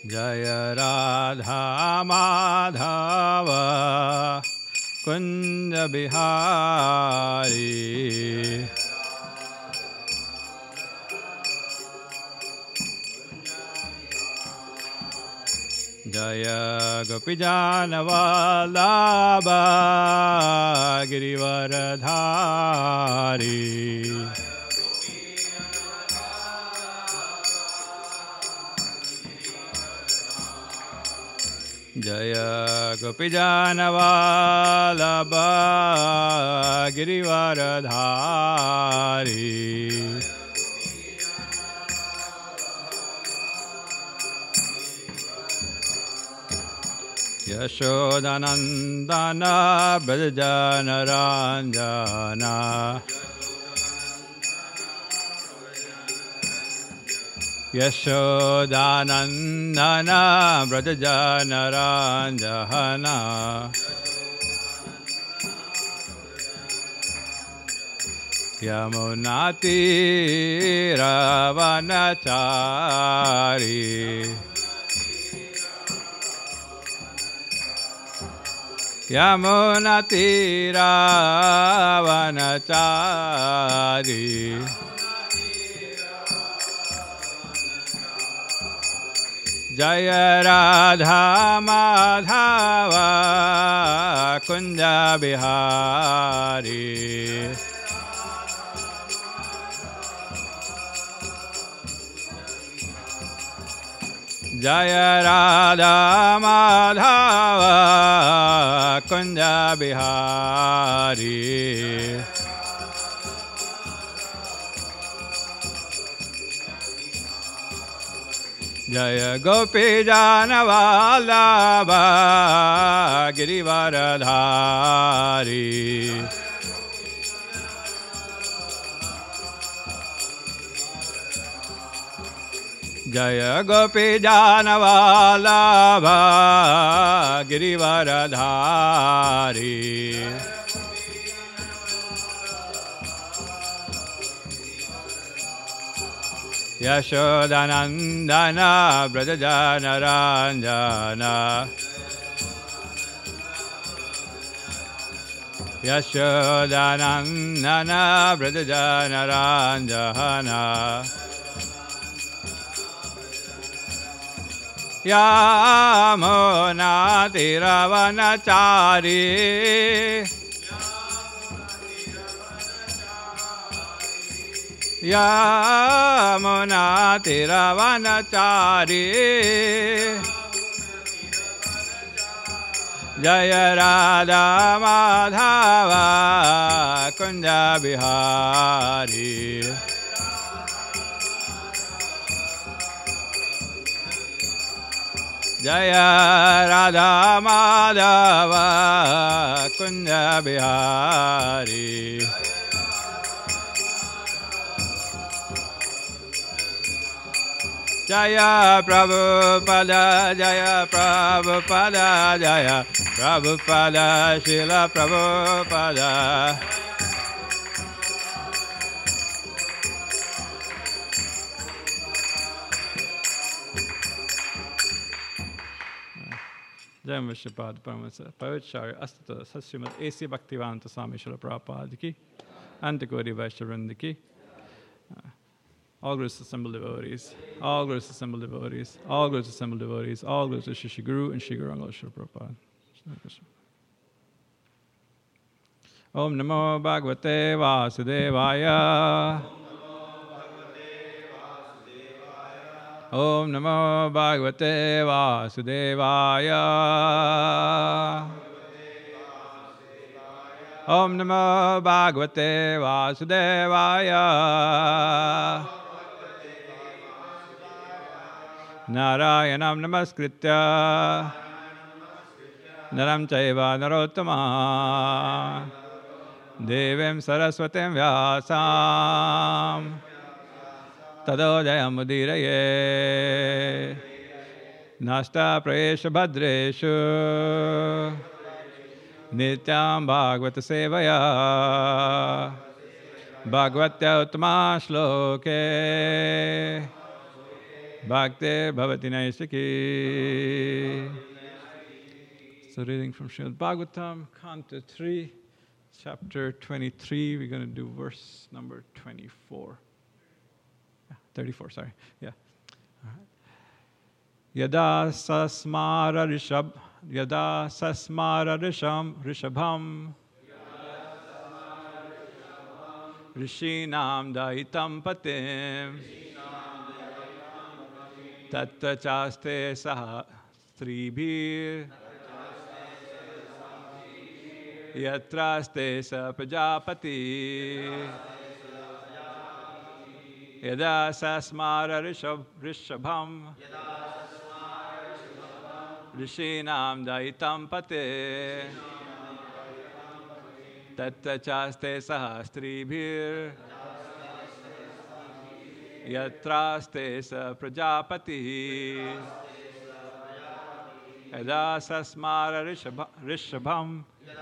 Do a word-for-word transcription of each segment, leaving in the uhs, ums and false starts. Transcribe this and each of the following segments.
Jaya Radha Madhava Kunja Bihari Jaya Gopijana Vallabha Girivaradhari Jaya Gopijana Vallabha Girivaradhari Yashodanandana Brajana Ranjana Yashodanandana Brajana Ranjana Yamunati Ravanachari Yamunati Ravanachari Jaya Radha Madhava Kunja Bihari Jaya Radha Madhava Kunja Bihari Jaya Gopijana Vallabha Girivaradhari Jaya Gopijana Vallabha Girivaradhari Yashodanandana Brajana Ranjana Yashodanandana Brajana Ranjana Yamunati Ravanachari Yamunati Ravanachari Jaya Radha Madhava Kunja Bihari Jaya Radha Madhava Kunja Bihari Jaya Prabhupada Jaya Prabhupada Jaya Prabhupada Srila Prabhupada Jai Vishnupada Paramahansa Pavitacharya Astata Sasrimad A C Bhaktivedanta Swami Srila Prabhupada ki and the Gauri Vaishnavrinda ki. All gurus assembled devotees, all gurus assembled devotees, all gurus assembled devotees, all gurus to Shri Guru and Shri Guru Angala Srila Prabhupada. Om Namo Bhagavate Vasudevaya. Om Namo Bhagavate Vasudevaya. Om Namo Bhagavate Vasudevaya. Narayanam Namaskritya Naram Chaiva Narottama Devim Saraswatim Vyasam Tado Jayamudiraye Nasta Prayesha Bhadreshu Nityam Bhagavata Sevaya Bhagavatya Uttama Shloke Bhakti Bhavati Naistaki. So reading from Srimad Bhagavatam, Canto three, chapter twenty-three. We're going to do verse number twenty-four. Yeah, thirty-four, sorry. Yeah. All right. Yada sasmara rishab, yada sasmara risham, rishabham, rishinam daitam patim, tatta chaste saha stribhir, yatraste sa prajapati, yada sasmara rishab, rishabham, rishinam daitam pate, tatta chaste sahastribhir, yatraste sa prajapati, yada sasmara rishabham,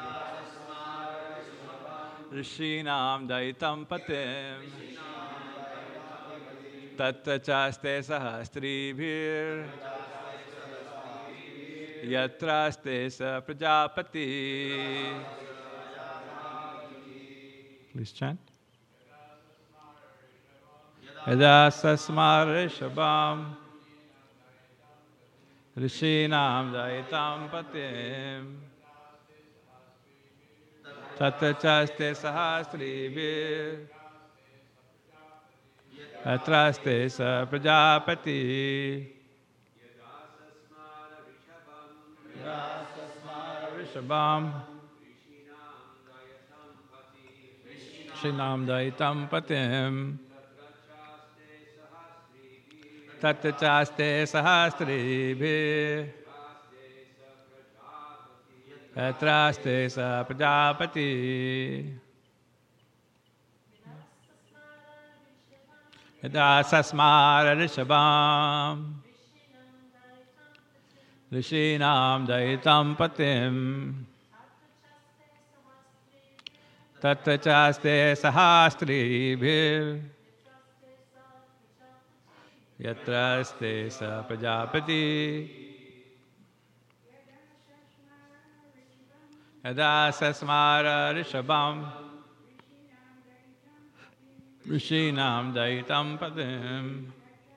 rishinam daitam patem, tatta chaste sahastribhir, yatraste sa prajapati. Please chant. Yada sasmara rishabham, rishinam daitam patim, tatta chaste sahastribhir, yatraste sa prajapati. Rishabham, Shinam Daitam Patim, Tatta Chaste Sahastribhi, Yatraste Sa Prajapati, Yada Sasmara Rishabham, Rishinam Daitam Patim, Tatta Chaste Sahastribhir, Yatraste Sa Prajapati, Yada Sasmara Rishabham, Rishinam Daitam Patim,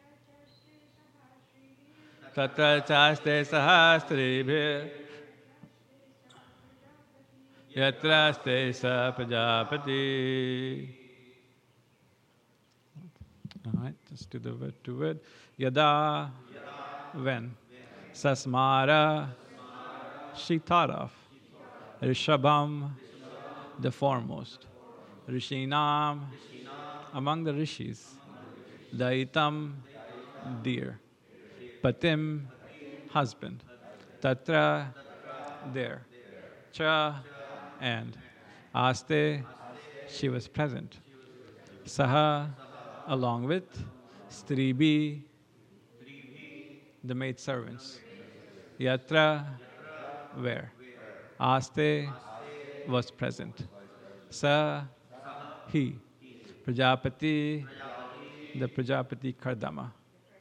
Tatta Chaste Sahastribhir, Yatraste Sa Prajapati. All right, let's do the word to word. Yada, when. Sasmara, she thought of. Rishabham, the foremost. Rishinam, among the rishis. Daitam, dear. Patim, husband. Tatra, there. Cha, and. Aste, she was present. Saha, along with. Stribi, the maid servants. Yatra, where. Aste, was present. Sa, he. Prajapati, the Prajapati Kardama.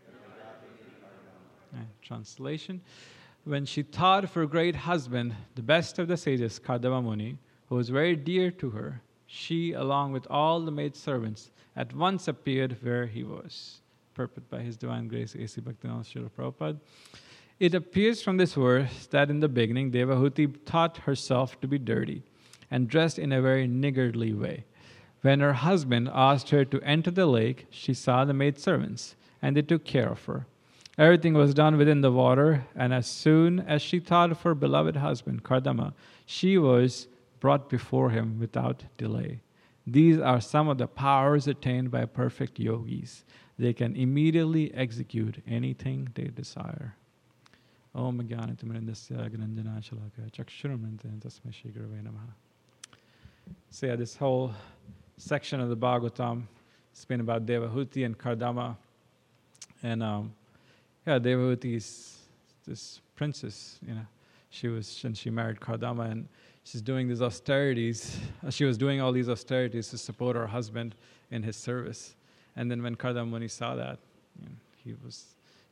Uh, translation. When she thought of her great husband, the best of the sages, Kardama Muni, who was very dear to her, she, along with all the maid servants, at once appeared where he was. Purport by His Divine Grace, A C Bhaktivinoda Srila Prabhupada. It appears from this verse that in the beginning, Devahuti thought herself to be dirty and dressed in a very niggardly way. When her husband asked her to enter the lake, she saw the maid servants, and they took care of her. Everything was done within the water, and as soon as she thought of her beloved husband, Kardama, she was brought before him without delay. These are some of the powers attained by perfect yogis. They can immediately execute anything they desire. Om Jnanatimrindasya Gnanjana Shalaka Chakshuramrinte Tasmai Shri Gurave Namaha. So yeah, this whole section of the Bhagavatam has been about Devahuti and Kardama. And um, yeah, Devahuti is this princess, you know. She was, and she married Kardama, and she's doing these austerities. She was doing all these austerities to support her husband in his service. And then when Kardama Muni saw that, you know, he was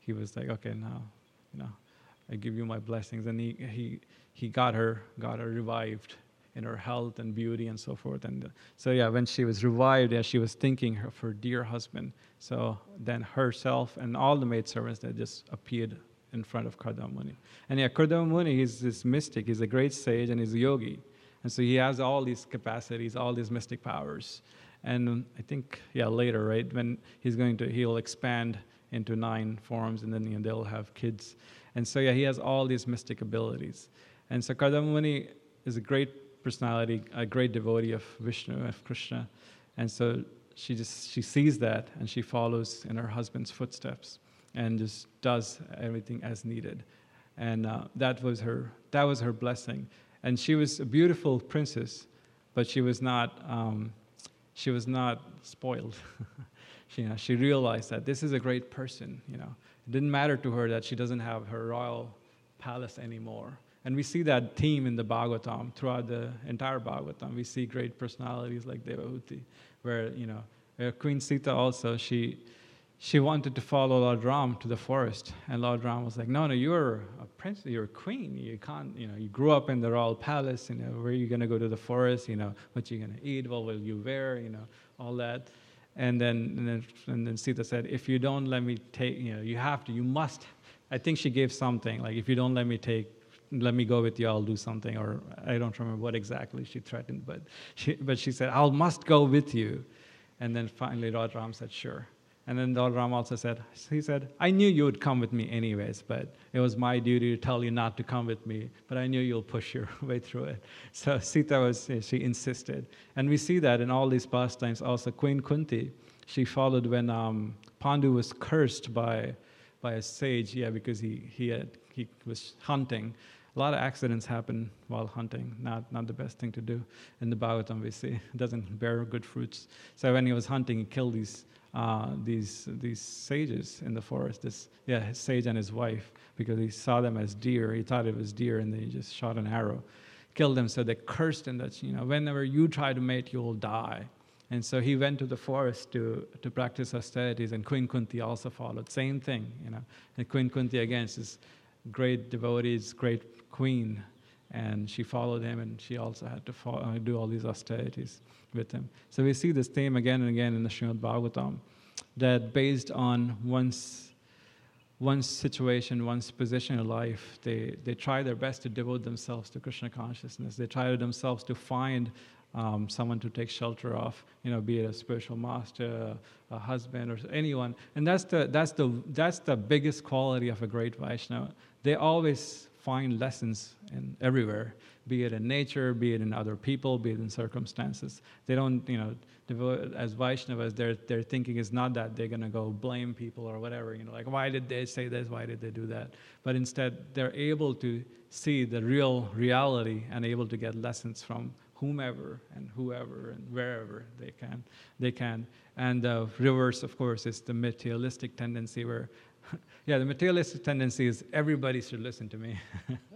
he was like, okay, now, you know, I give you my blessings. And he, he, he got her, got her revived in her health and beauty and so forth. And uh, so, yeah, when she was revived, yeah, she was thinking of her dear husband. So then herself and all the maidservants that just appeared in front of Kardama Muni. And yeah, Kardama Muni is this mystic. He's a great sage and he's a yogi. And so he has all these capacities, all these mystic powers. And I think, yeah, later, right, when he's going to, he'll expand into nine forms, and then, you know, they'll have kids. And so, yeah, he has all these mystic abilities. And so Kardama Muni is a great personality, a great devotee of Vishnu, of Krishna. And so she just, she sees that, and she follows in her husband's footsteps and just does everything as needed. And uh, that was her, that was her blessing. And she was a beautiful princess, but she was not, um, she was not spoiled. she, you know, she realized that this is a great person. You know, it didn't matter to her that she doesn't have her royal palace anymore. And we see that theme in the Bhagavatam, throughout the entire Bhagavatam. We see great personalities like Devahuti, where, you know, where Queen Sita also, she she wanted to follow Lord Ram to the forest. And Lord Ram was like, no, no, you're a prince, you're a queen. You can't, you know, you grew up in the royal palace, you know, where are you going to go to the forest, you know, what you going to eat, what will you wear, you know, all that. And then, and then, and then Sita said, if you don't let me take, you know, you have to, you must. I think she gave something, like, if you don't let me take, let me go with you, I'll do something, or I don't remember what exactly she threatened, but she, but she said, I must go with you. And then finally Lord Ram said, sure. And then Lord Ram also said, he said, I knew you would come with me anyways, but it was my duty to tell you not to come with me, but I knew you'll push your way through it. So Sita was, she insisted. And we see that in all these pastimes. Also Queen Kunti, she followed when um, Pandu was cursed by, by a sage, yeah, because he, he, had, he was hunting. A lot of accidents happen while hunting, not, not the best thing to do. In the Bhagavatam we see, it doesn't bear good fruits. So when he was hunting, he killed these uh, these these sages in the forest, this yeah, his sage and his wife, because he saw them as deer. He thought it was deer, and then he just shot an arrow, killed them. So they cursed him that, you know, whenever you try to mate, you will die. And so he went to the forest to, to practice austerities, and Queen Kunti also followed. Same thing, you know. And Queen Kunti, again, is this great devotee, great queen, and she followed him, and she also had to follow, uh, do all these austerities with him. So we see this theme again and again in the Srimad Bhagavatam, that based on one's, one's situation, one's position in life, they, they try their best to devote themselves to Krishna consciousness. They try themselves to find um, someone to take shelter of, you know, be it a spiritual master, a husband, or anyone. And that's the, that's the, that's the biggest quality of a great Vaishnava. They always find lessons in everywhere, be it in nature, be it in other people, be it in circumstances. They don't, you know, devote, as Vaishnavas, their their thinking is not that they're going to go blame people or whatever, you know, like, why did they say this, why did they do that? But instead, they're able to see the real reality and able to get lessons from whomever and whoever and wherever they can. They can. And the reverse, of course, is the materialistic tendency where yeah, the materialistic tendency is everybody should listen to me.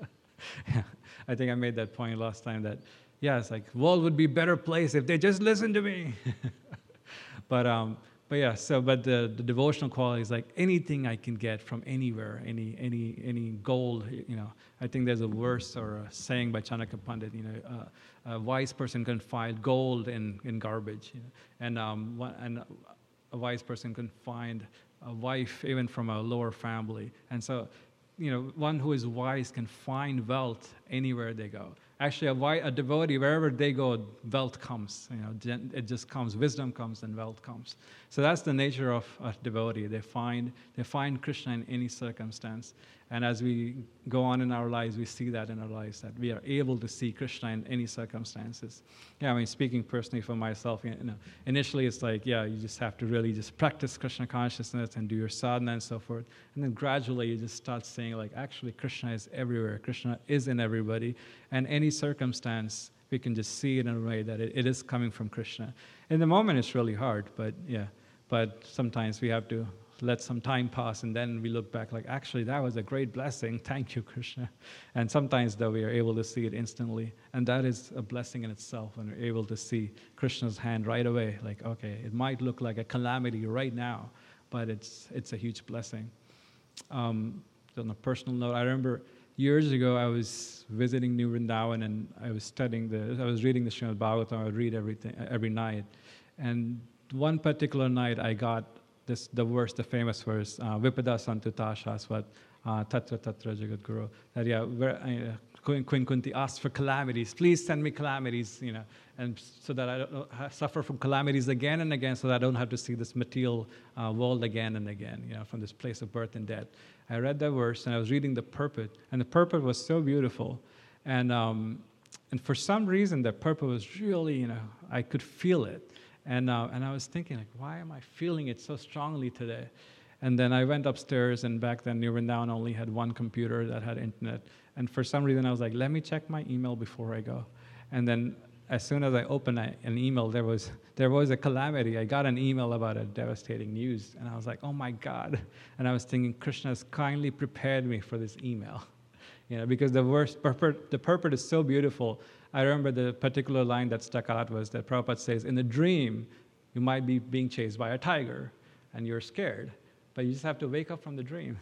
Yeah, I think I made that point last time that, yeah, it's like, world would be a better place if they just listened to me. but um, but yeah, so but the, the devotional quality is like anything I can get from anywhere, any any any gold, you know. I think there's a verse or a saying by Chanakya Pandit, you know, uh, a wise person can find gold in, in garbage, you know, and um, one, and a wise person can find a wife even from a lower family. And so, you know, one who is wise can find wealth anywhere they go. Actually, a, wi- a devotee, wherever they go, wealth comes. You know, it just comes. Wisdom comes and wealth comes. So that's the nature of a devotee. They find they find Krishna in any circumstance. And as we go on in our lives, we see that in our lives, that we are able to see Krishna in any circumstances. Yeah, I mean, speaking personally for myself, you know, initially it's like, yeah, you just have to really just practice Krishna consciousness and do your sadhana and so forth. And then gradually you just start saying, like, actually Krishna is everywhere. Krishna is in everybody. And any circumstance, we can just see it in a way that it, it is coming from Krishna. In the moment, it's really hard, but yeah. But sometimes we have to let some time pass, and then we look back like, actually, that was a great blessing. Thank you, Krishna. And sometimes, though, we are able to see it instantly. And that is a blessing in itself, when we're able to see Krishna's hand right away. Like, okay, it might look like a calamity right now, but it's it's a huge blessing. um, on a personal note, I remember years ago I was visiting New Vrindavan and I was studying the, I was reading the Srimad Bhagavatam. I would read everything every night, and one particular night I got this the verse, the famous verse, uh, Vipada Santuta Shasvat uh, Tatra Tatra Jagat Guru. That yeah, where, uh, Queen Queen Kunti asked for calamities. Please send me calamities, you know, and so that I don't suffer from calamities again and again, so that I don't have to see this material uh, world again and again, you know, from this place of birth and death. I read that verse and I was reading the purport, and the purport was so beautiful, and um, and for some reason the purport was really, you know, I could feel it, and uh, and I was thinking like, why am I feeling it so strongly today? And then I went upstairs, and back then New Vrindavan only had one computer that had internet. And for some reason, I was like, let me check my email before I go. And then as soon as I opened a, an email, there was there was a calamity. I got an email about a devastating news. And I was like, oh, my God. And I was thinking, Krishna has kindly prepared me for this email. You know, because the verse, purport, the purport is so beautiful. I remember the particular line that stuck out was that Prabhupada says, in a dream, you might be being chased by a tiger, and you're scared. But you just have to wake up from the dream.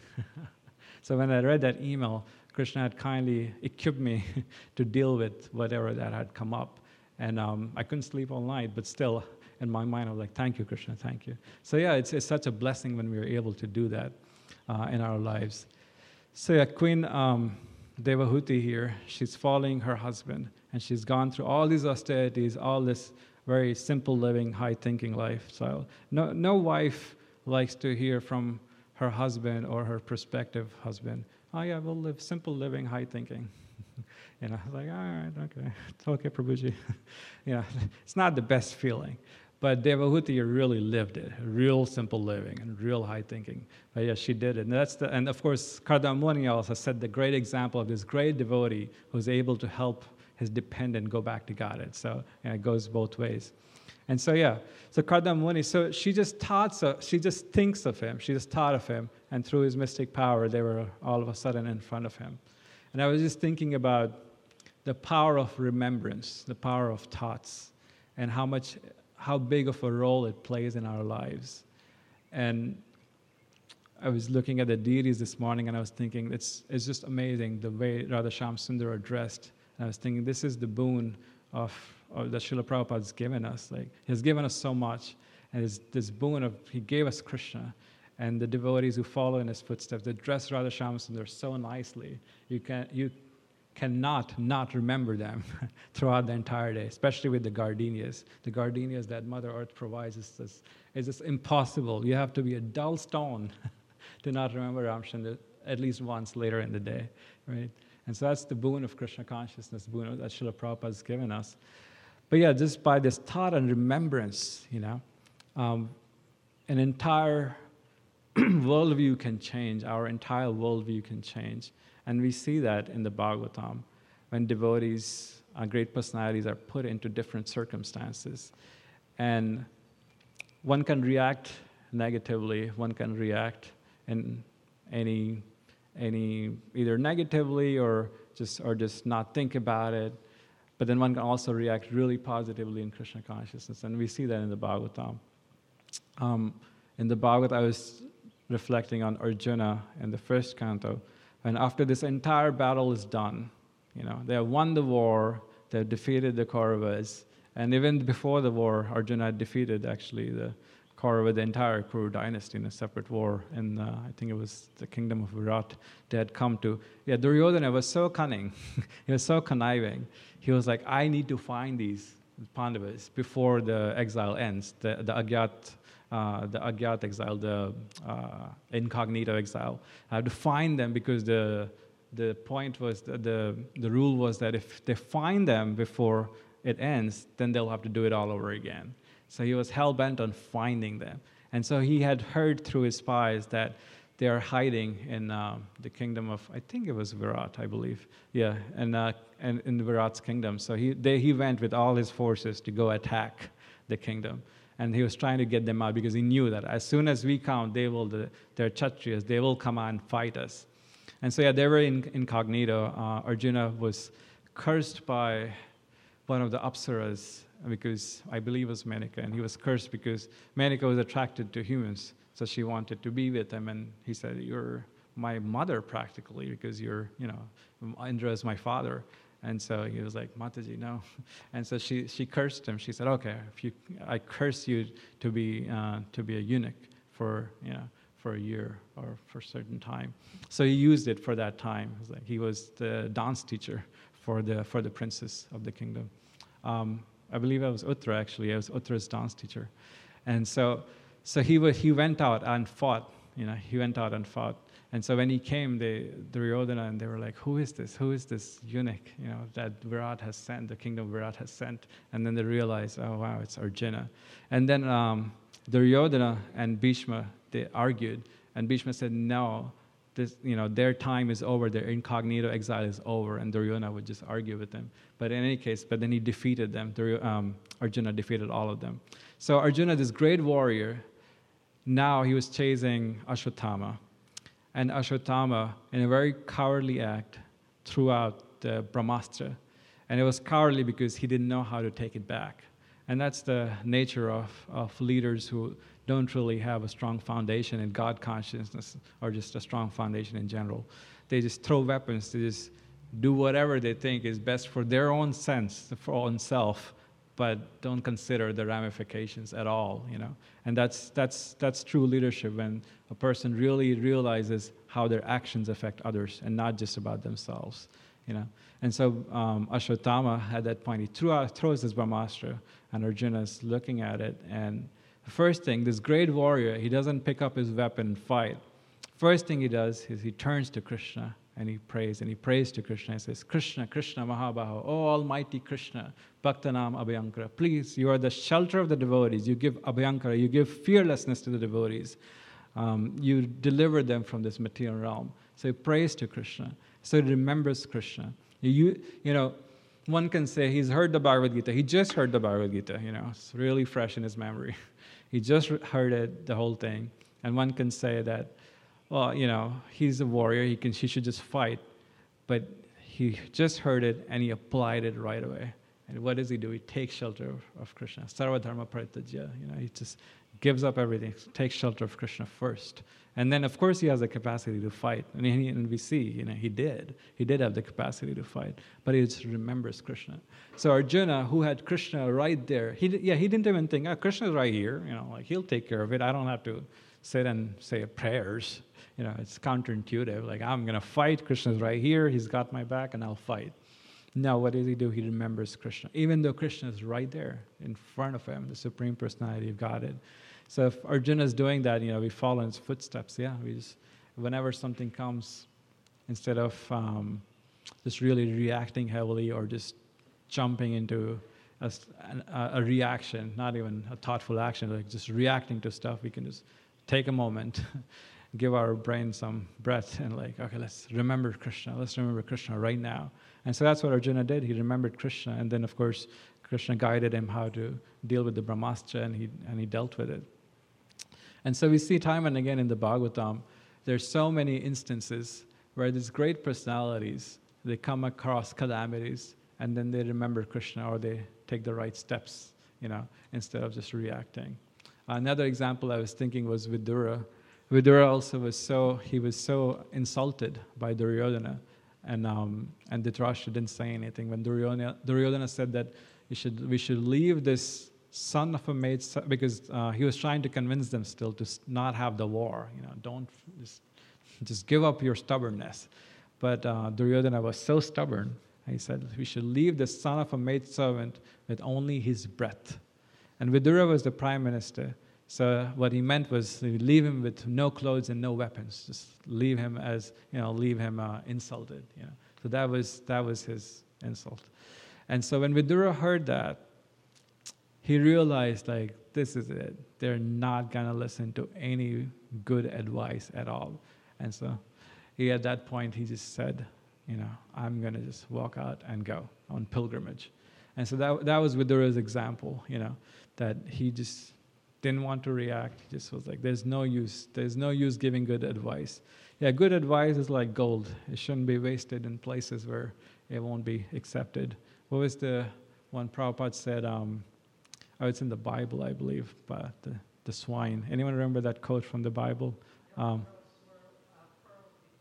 So when I read that email, Krishna had kindly equipped me to deal with whatever that had come up. And um, I couldn't sleep all night, but still, in my mind, I was like, thank you, Krishna, thank you. So yeah, it's, it's such a blessing when we are able to do that uh, in our lives. So yeah, Queen um, Devahuti here, she's following her husband, and she's gone through all these austerities, all this very simple living, high-thinking lifestyle. No, no wife likes to hear from her husband or her prospective husband, oh yeah, we'll live simple living, high thinking. You know, like, all right, okay, it's okay, Prabhuji. You know, it's not the best feeling. But Devahuti really lived it, real simple living and real high thinking. But yeah, she did it. And that's the, and of course, Kardamuni also set the great example of this great devotee who's able to help his dependent go back to Godhead. So you know, it goes both ways. And so yeah, so Kardamuni, so she just thought, so she just thinks of him, she just thought of him, and through his mystic power, they were all of a sudden in front of him. And I was just thinking about the power of remembrance, the power of thoughts, and how much, how big of a role it plays in our lives. And I was looking at the deities this morning, and I was thinking, it's it's just amazing the way Radha Shyam Sundar are dressed. And I was thinking, this is the boon of, of that Srila Prabhupada has given us. Like, he has given us so much, and it's this boon of, he gave us Krishna. And the devotees who follow in his footsteps, they dress Radha Shyam Sundar so nicely. You can you cannot not remember them throughout the entire day, especially with the gardenias. The gardenias that Mother Earth provides is just, is just impossible. You have to be a dull stone to not remember Ramchandra at least once later in the day, right? And so that's the boon of Krishna consciousness, the boon that Srila Prabhupada has given us. But yeah, just by this thought and remembrance, you know, um, an entire worldview can change, our entire worldview can change. And we see that in the Bhagavatam, when devotees, uh, great personalities are put into different circumstances. And one can react negatively, one can react in any, any either negatively or just, or just not think about it. But then one can also react really positively in Krishna consciousness. And we see that in the Bhagavatam. Um, in the Bhagavad, I was reflecting on Arjuna in the first canto. And after this entire battle is done, you know, they have won the war, they have defeated the Kauravas, and even before the war, Arjuna had defeated actually the Kaurava, the entire Kuru dynasty in a separate war, and uh, I think it was the kingdom of Virat they had come to. Yeah, Duryodhana was so cunning, he was so conniving. He was like, I need to find these Pandavas before the exile ends, the, the Agyat Uh, the Agyat exile, the uh, incognito exile. I have to find them because the the point was, that the the rule was that if they find them before it ends, then they'll have to do it all over again. So he was hell-bent on finding them. And so he had heard through his spies that they are hiding in uh, the kingdom of, I think it was Virat, I believe. Yeah, and, uh, and in Virat's kingdom. So he, they, he went with all his forces to go attack the kingdom. And he was trying to get them out because he knew that as soon as we come, they will, the, they're Kshatriyas, they will come out and fight us. And so yeah, they were in, incognito. Uh, Arjuna was cursed by one of the Apsaras because I believe it was Menika, and he was cursed because Menika was attracted to humans, so she wanted to be with him, and he said, you're my mother practically, because you're, you know, Indra is my father. And so he was like, Mataji, no. And so she, she cursed him. She said, okay, if you, I curse you to be, uh, to be a eunuch for, you know, for a year or for a certain time. So he used it for that time. It was like he was the dance teacher for the, for the princess of the kingdom. Um, I believe it was Uttra, actually. I was Uttra's dance teacher. And so, so he, was, he went out and fought. You know, he went out and fought. And so when he came, they, Duryodhana, and they were like, who is this? Who is this eunuch, you know, that Virat has sent, the kingdom of Virat has sent? And then they realized, oh, wow, it's Arjuna. And then um, Duryodhana and Bhishma, they argued. And Bhishma said, no, this, you know, their time is over, their incognito exile is over. And Duryodhana would just argue with them. But in any case, but then he defeated them. Dury- um, Arjuna defeated all of them. So Arjuna, this great warrior, now he was chasing Ashwatthama. And Ashwatthama, in a very cowardly act, threw out the Brahmastra. And it was cowardly because he didn't know how to take it back. And that's the nature of, of leaders who don't really have a strong foundation in God consciousness or just a strong foundation in general. They just throw weapons, they just do whatever they think is best for their own sense, for own self, but don't consider the ramifications at all, you know. And that's that's that's true leadership, when a person really realizes how their actions affect others and not just about themselves, you know. And so um, Ashwatthama, at that point, he threw out, throws his Brahmastra, and Arjuna's looking at it. And the first thing, this great warrior, he doesn't pick up his weapon and fight. First thing he does is he turns to Krishna and he prays, and he prays to Krishna and says, Krishna, Krishna Mahabaho, oh Almighty Krishna, Bhaktanam Abhyankara, please, you are the shelter of the devotees. You give Abhyankara, you give fearlessness to the devotees. Um, you deliver them from this material realm. So he prays to Krishna. So he remembers Krishna. You, you know, one can say he's heard the Bhagavad Gita. He just heard the Bhagavad Gita, you know, it's really fresh in his memory. He just heard it, the whole thing. And one can say that, well, you know, he's a warrior, he can, he should just fight. But he just heard it and he applied it right away. And what does he do? He takes shelter of, of Krishna. Sarva dharma parityajya, you know, he just gives up everything, takes shelter of Krishna first. And then, of course, he has the capacity to fight. And, he, and we see, you know, he did. He did have the capacity to fight. But he just remembers Krishna. So Arjuna, who had Krishna right there, he yeah, he didn't even think, oh, Krishna's right here. You know, like, he'll take care of it. I don't have to sit and say prayers. You know, it's counterintuitive. Like, I'm going to fight. Krishna's right here. He's got my back, and I'll fight. Now, what does he do? He remembers Krishna. Even though Krishna is right there in front of him, the Supreme Personality of Godhead. So if Arjuna is doing that, you know, we follow in his footsteps. Yeah, we just, whenever something comes, instead of um, just really reacting heavily or just jumping into a, a, a reaction, not even a thoughtful action, like just reacting to stuff, we can just take a moment, give our brain some breath, and like, okay, let's remember Krishna. Let's remember Krishna right now. And so that's what Arjuna did. He remembered Krishna, and then, of course, Krishna guided him how to deal with the Brahmastra, and he and he dealt with it. And so we see time and again in the Bhagavatam, there's so many instances where these great personalities, they come across calamities, and then they remember Krishna, or they take the right steps, you know, instead of just reacting. Another example I was thinking was Vidura. Vidura also was so, he was so insulted by Duryodhana, and um, and Dhritarashtra didn't say anything. When Duryodhana, Duryodhana said that we should, we should leave this son of a maid, because uh, he was trying to convince them still to not have the war. You know, don't just, just give up your stubbornness. But uh, Duryodhana was so stubborn. He said we should leave the son of a maid servant with only his breath. And Vidura was the prime minister. So what he meant was leave him with no clothes and no weapons. Just leave him as, you know, leave him uh, insulted. You know. So that was that was his insult. And so when Vidura heard that, he realized, like, this is it. They're not going to listen to any good advice at all. And so he, at that point, he just said, you know, I'm going to just walk out and go on pilgrimage. And so that that was Vidura's example, you know, that he just didn't want to react. He just was like, there's no use. There's no use giving good advice. Yeah, good advice is like gold. It shouldn't be wasted in places where it won't be accepted. What was the one Prabhupada said? Um, oh, it's in the Bible, I believe, but the, the swine. Anyone remember that quote from the Bible? Um,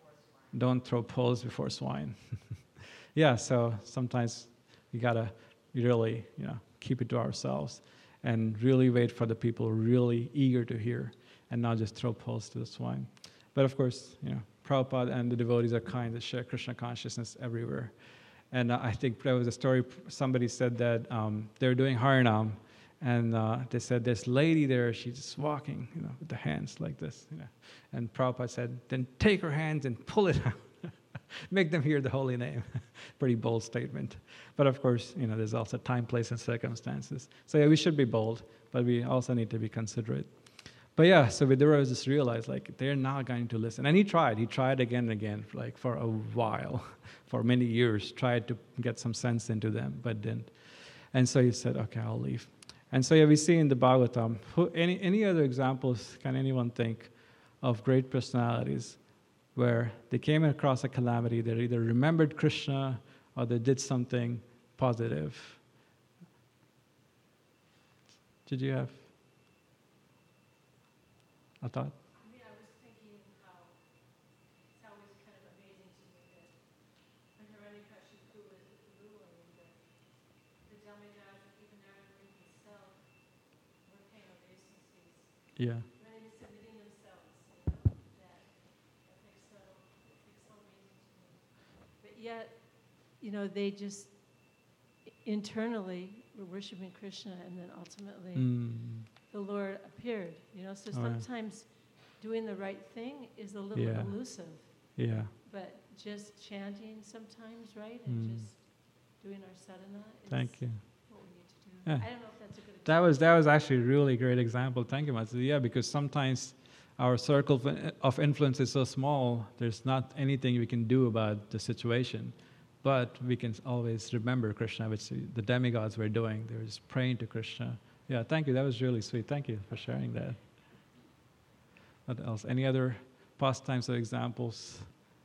don't throw pearls before swine. Yeah, so sometimes we gotta really, you know, keep it to ourselves and really wait for the people really eager to hear and not just throw pearls to the swine. But of course, you know, Prabhupada and the devotees are kind to share Krishna consciousness everywhere. And uh, I think there was a story, somebody said that um, they were doing Harinam, and uh, they said, this lady there, she's just walking, you know, with the hands like this, you know. And Prabhupada said, then take her hands and pull it out. Make them hear the holy name. Pretty bold statement. But of course, you know, there's also time, place, and circumstances. So yeah, we should be bold, but we also need to be considerate. But yeah, so Vidura just realized, like, they're not going to listen. And he tried. He tried again and again, like, for a while, for many years, tried to get some sense into them, but didn't. And so he said, okay, I'll leave. And so yeah, we see in the Bhagavatam, who, any, any other examples can anyone think of great personalities where they came across a calamity, they either remembered Krishna or they did something positive? Did you have a thought? I mean, I was thinking how it's always kind of amazing to me that when Hiranyakashipu was ruling, that the demigods, even Narayana himself, were paying obeisances. Yeah. When they were submitting themselves, you know, that, that makes so, makes so amazing to me. But yet, you know, they just internally were worshiping Krishna, and then ultimately Mm. the Lord appeared, you know, so Oh, yeah. sometimes doing the right thing is a little Yeah. elusive, Yeah. but just chanting sometimes, right, and Mm. just doing our sadhana is Thank you. what we need to do. Yeah. I don't know if that's a good example. That was that was actually a really great example. Thank you, Matsu. Yeah, because sometimes our circle of- of influence is so small, there's not anything we can do about the situation. But we can always remember Krishna, which the demigods were doing. They were just praying to Krishna. Yeah, thank you. That was really sweet. Thank you for sharing that. What else? Any other pastimes or examples?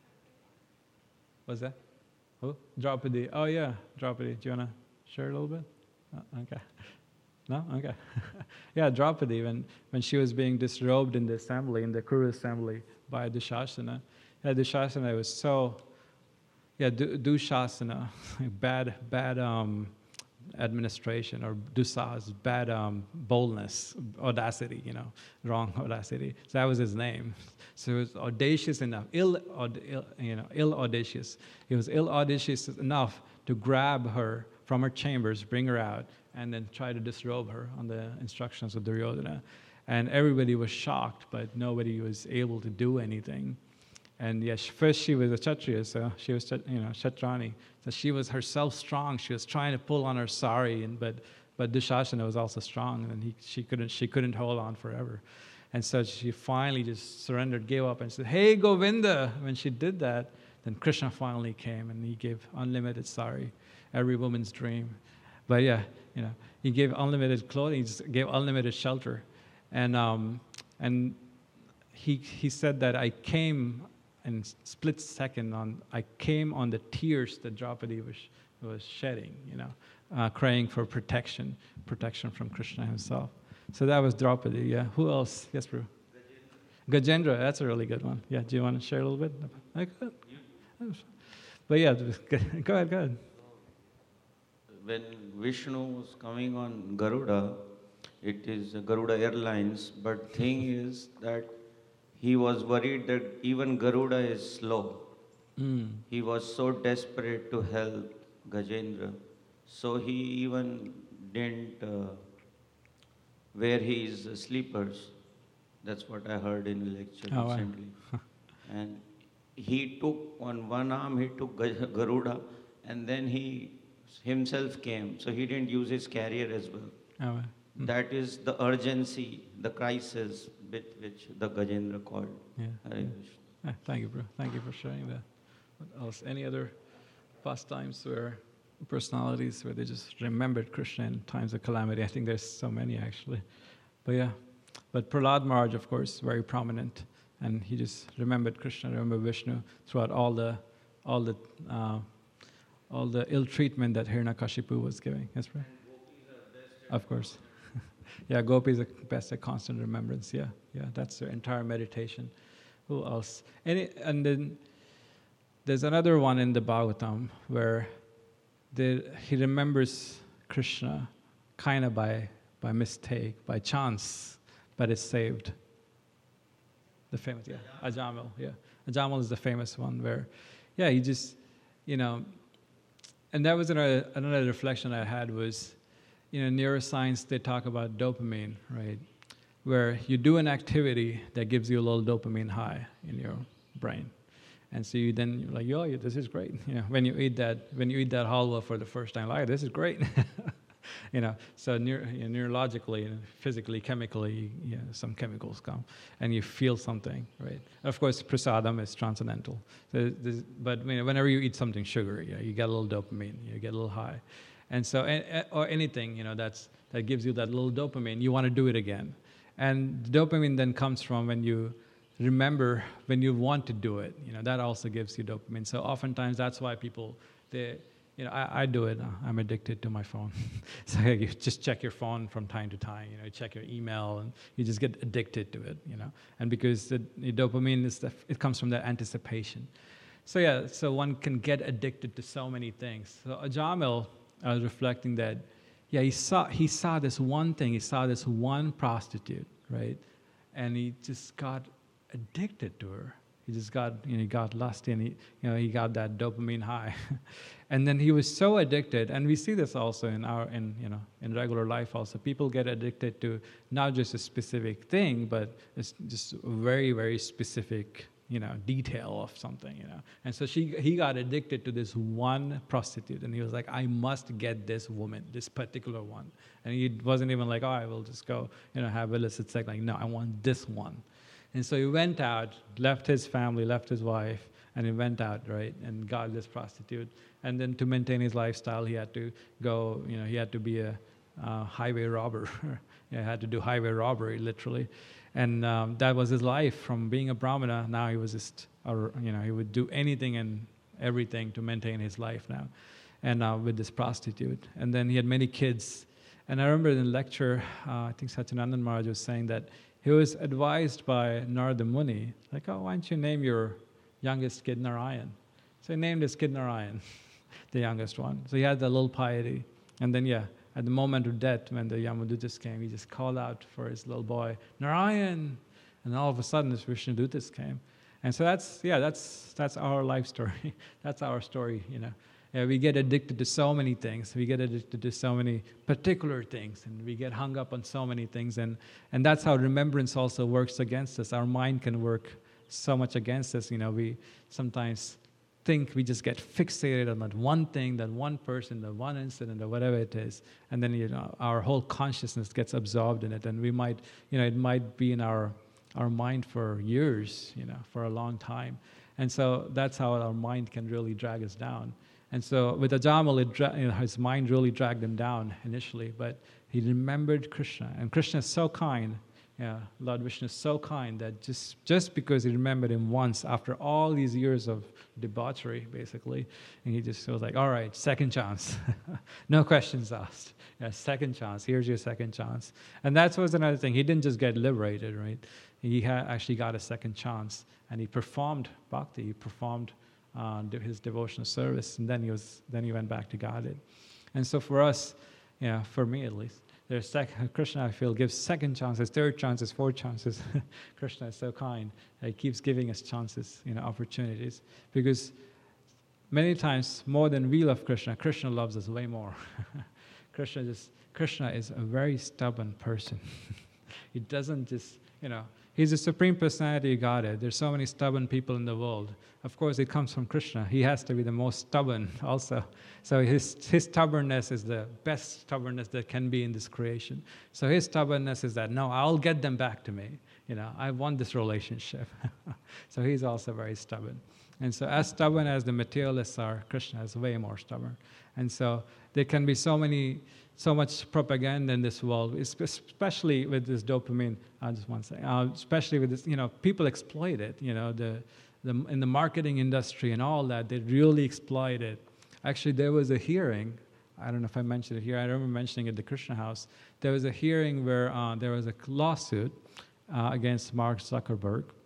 What's that? Oh, Draupadi. Oh, yeah, Draupadi. Do you want to share a little bit? Oh, okay. No? Okay. Yeah, Draupadi, when, when she was being disrobed in the assembly, in the Kuru assembly by Dushasana, yeah, Dushasana was so, yeah, du- Dushasana, bad, bad um, administration, or Dusas, bad um, boldness, audacity, you know, wrong audacity. So that was his name. So he was audacious enough, ill, aud- ill you know, ill audacious. He was ill audacious enough to grab her from her chambers, bring her out, and then try to disrobe her on the instructions of Duryodhana. And everybody was shocked, but nobody was able to do anything. And yes, first she was a Kshatriya, so she was, you know, Kshatrani. So she was herself strong. She was trying to pull on her sari, and but but Dushasana was also strong, and he, she couldn't she couldn't hold on forever. And so she finally just surrendered, gave up, and said, "Hey, Govinda!" When she did that, then Krishna finally came, and he gave unlimited sari, every woman's dream. But yeah, you know, he gave unlimited clothing, he just gave unlimited shelter, and um, and he he said that I came in split second on I came on the tears that Draupadi was was shedding, you know, uh, crying for protection, protection from Krishna himself. So that was Draupadi. Yeah. Who else? Yes, bro. Gajendra. Gajendra. That's a really good one. Yeah. Do you want to share a little bit? I could. But yeah, go ahead. Go ahead. When Vishnu was coming on Garuda, it is Garuda Airlines, but thing is that he was worried that even Garuda is slow. Mm. He was so desperate to help Gajendra. So he even didn't uh, wear his sleepers. That's what I heard in a lecture Oh, wow. recently. And he took on one arm, he took Garuda, and then he himself came. So he didn't use his carrier as well. Oh, wow. Mm. That is the urgency, the crisis with which the Gajendra called. Yeah. Hare Yeah. Krishna. Ah, thank you, bro. Thank you for sharing that. What else? Any other pastimes where personalities where they just remembered Krishna in times of calamity? I think there's so many actually. But yeah, but Prahlad Maharaj, of course, very prominent, and he just remembered Krishna, remembered Vishnu throughout all the, all the, uh, all the ill treatment that Hiranyakashipu was giving. Yes, right? Of course. Yeah, gopis are best at constant remembrance. Yeah, yeah, that's their entire meditation. Who else? Any, and then there's another one in the Bhagavatam where the, he remembers Krishna kind of by, by mistake, by chance, but is saved. The famous, yeah, Ajamal, yeah. Ajamal is the famous one where, yeah, he just, you know, and that was another, another reflection I had was, you know, neuroscience, they talk about dopamine, right? Where you do an activity that gives you a little dopamine high in your brain. And so you then, you're like, oh, yeah, this is great. You know, when you eat that, when you eat that halwa for the first time, like, this is great. You know, so neuro, you know, neurologically, physically, chemically, you know, some chemicals come, and you feel something, right? Of course, prasadam is transcendental. So but you know, whenever you eat something sugary, you know, you get a little dopamine, you get a little high, and so or anything, you know, that's that gives you that little dopamine, you want to do it again, and dopamine then comes from when you remember when you want to do it. You know, that also gives you dopamine. So oftentimes that's why people they. You know, I, I do it. I'm addicted to my phone. So you just check your phone from time to time. You know, you check your email, and you just get addicted to it. You know, and because the, the dopamine is the, it comes from that anticipation. So yeah, so one can get addicted to so many things. So Ajamil, I was reflecting that, yeah, he saw he saw this one thing. He saw this one prostitute, right, and he just got addicted to her. He just got, you know, he got lusty, and he, you know, he got that dopamine high, and then he was so addicted. And we see this also in our, in you know, in regular life also. People get addicted to not just a specific thing, but it's just a very, very specific, you know, detail of something, you know. And so she, he got addicted to this one prostitute, and he was like, I must get this woman, this particular one. And he wasn't even like, oh, I will just go, you know, have illicit sex. Like, no, I want this one. And so he went out, left his family, left his wife, and he went out, right, and got this prostitute. And then to maintain his lifestyle, he had to go, you know, he had to be a uh, highway robber. He had to do highway robbery, literally. And um, that was his life from being a Brahmana. Now he was just, uh, you know, he would do anything and everything to maintain his life now, and uh, with this prostitute. And then he had many kids. And I remember in the lecture, uh, I think Satyanandan Maharaj was saying that he was advised by Narada Muni, like, oh, why don't you name your youngest kid Narayan? So he named his kid Narayan, the youngest one. So he had that little piety. And then, yeah, at the moment of death, when the Yamadutas came, he just called out for his little boy, Narayan! And all of a sudden, this Vishnudutas came. And so that's, yeah, that's that's our life story. That's our story, you know. Yeah, we get addicted to so many things. We get addicted to so many particular things, and we get hung up on so many things. And, and that's how remembrance also works against us. Our mind can work so much against us. You know, we sometimes think we just get fixated on that one thing, that one person, that one incident, or whatever it is. And then, you know, our whole consciousness gets absorbed in it. And we might, you know, it might be in our, our mind for years, you know, for a long time. And so that's how our mind can really drag us down. And so with Ajamal, it dra- you know, his mind really dragged him down initially, but he remembered Krishna. And Krishna is so kind, yeah, Lord Vishnu is so kind that just, just because he remembered him once after all these years of debauchery, basically, and he just was like, all right, second chance. No questions asked. Yeah, second chance. Here's your second chance. And that was another thing. He didn't just get liberated, right? He ha- actually got a second chance, and he performed bhakti. He performed Uh, his devotional service, and then he was then he went back to Godhead. And so for us, yeah, for me at least, there's sec- Krishna, I feel, gives second chances, third chances, fourth chances. Krishna is so kind; he keeps giving us chances, you know, opportunities, because many times more than we love Krishna, Krishna loves us way more. Krishna just Krishna is a very stubborn person. He doesn't just, you know. He's the Supreme Personality of Godhead. There's so many stubborn people in the world. Of course, it comes from Krishna. He has to be the most stubborn also. So his, his stubbornness is the best stubbornness that can be in this creation. So his stubbornness is that, no, I'll get them back to me. You know, I want this relationship. So he's also very stubborn. And so as stubborn as the materialists are, Krishna is way more stubborn. And so there can be so many... so much propaganda in this world, especially with this dopamine. I just want to say, uh, especially with this, you know, people exploit it. You know, the, the in the marketing industry and all that, they really exploit it. Actually, there was a hearing. I don't know if I mentioned it here. I remember mentioning it at the Krishna House. There was a hearing where uh, there was a lawsuit uh, against Mark Zuckerberg,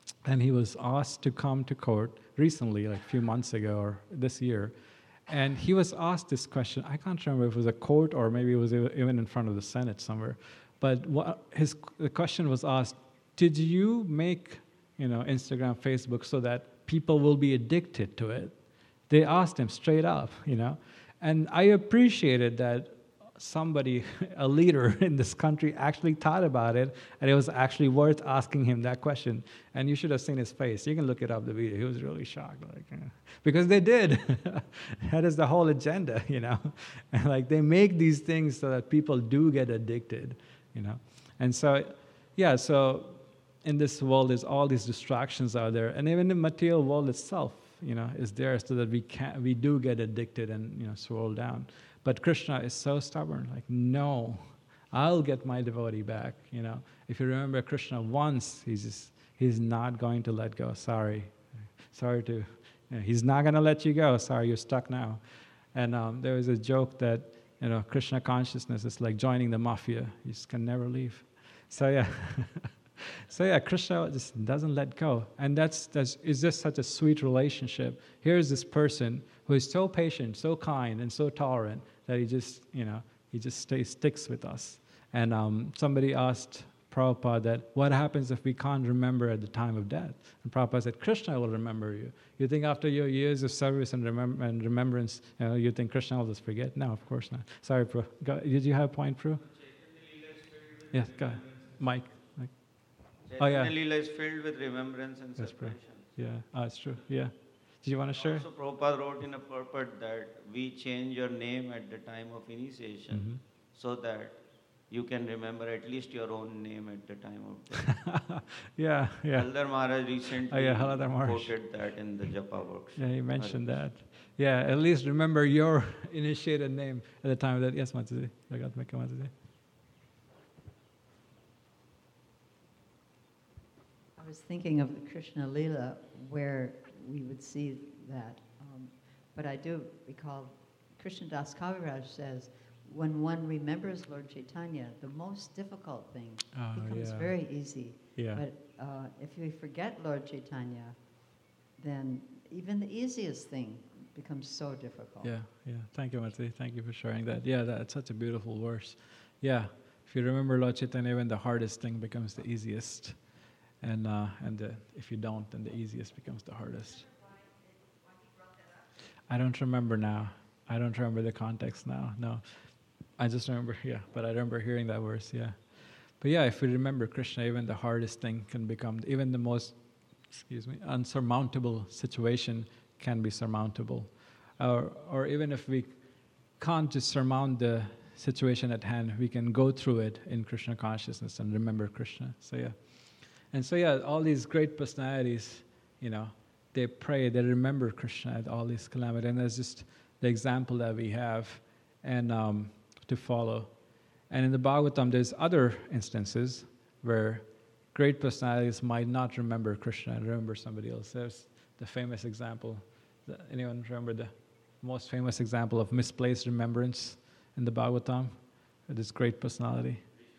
and he was asked to come to court recently, like a few months ago or this year. And he was asked this question. I can't remember if it was a court or maybe it was even in front of the Senate somewhere. But what his the question was asked, did you make, you know, Instagram, Facebook so that people will be addicted to it? They asked him straight up, you know. And I appreciated that somebody, a leader in this country, actually thought about it, and it was actually worth asking him that question. And you should have seen his face. You can look it up, the video. He was really shocked, like, you know, because they did. That is the whole agenda, you know. And like they make these things so that people do get addicted, you know. And so, yeah. So in this world, there's all these distractions out there, and even the material world itself, you know, is there so that we can we do get addicted and, you know, swirl down. But Krishna is so stubborn, like, no, I'll get my devotee back, you know. If you remember Krishna once, he's just, he's not going to let go, sorry. Sorry to, you know, he's not going to let you go, sorry, you're stuck now. And um, there was a joke that, you know, Krishna consciousness is like joining the mafia. You just can never leave. So yeah, so yeah, Krishna just doesn't let go. And that's, that's it's just such a sweet relationship. Here's this person who is so patient, so kind, and so tolerant, that he just, you know, he just stays, sticks with us. And um, somebody asked Prabhupada that, what happens if we can't remember at the time of death? And Prabhupada said, Krishna will remember you. You think after your years of service and, remem- and remembrance, you know, you think Krishna will just forget? No, of course not. Sorry, Prabhu. Go, did you have a point, Prabhu? Yes, go ahead. Mike. Mike. Oh, yeah. Chaitanya Leela is filled with remembrance and That's true. separation. Yeah, oh, it's true. Yeah. Do you want to share? Also, Prabhupada wrote in a purport that we change your name at the time of initiation Mm-hmm. so that you can remember at least your own name at the time of death. yeah, yeah. Haldar Maharaj recently Oh, yeah, Haldar Maharaj. quoted that in the Japa workshop. Yeah, he mentioned that. Yeah, at least remember your initiated name at the time of that. Yes, Mataji. I got make a Mataji. I was thinking of the Krishna Lila where we would see that. Um, but I do recall Krishna Das Kaviraj says, when one remembers Lord Chaitanya, the most difficult thing Oh, becomes yeah. very easy. Yeah. But uh, if we forget Lord Chaitanya, then even the easiest thing becomes so difficult. Yeah, yeah. Thank you, Mataji. Thank you for sharing that. Yeah, that's such a beautiful verse. Yeah, if you remember Lord Chaitanya, even the hardest thing becomes the easiest. And uh, and the, if you don't, then the easiest becomes the hardest. I don't remember now. I don't remember the context now. No, I just remember, yeah, but I remember hearing that verse, yeah. But yeah, if we remember Krishna, even the hardest thing can become, even the most, excuse me, unsurmountable situation can be surmountable. Or, or even if we can't just surmount the situation at hand, we can go through it in Krishna consciousness and remember Krishna. So yeah. And so yeah, all these great personalities, you know, they pray, they remember Krishna at all these calamities. And that's just the example that we have and um, to follow. And in the Bhagavatam, there's other instances where great personalities might not remember Krishna and remember somebody else. There's the famous example. The, anyone remember the most famous example of misplaced remembrance in the Bhagavatam? This great personality.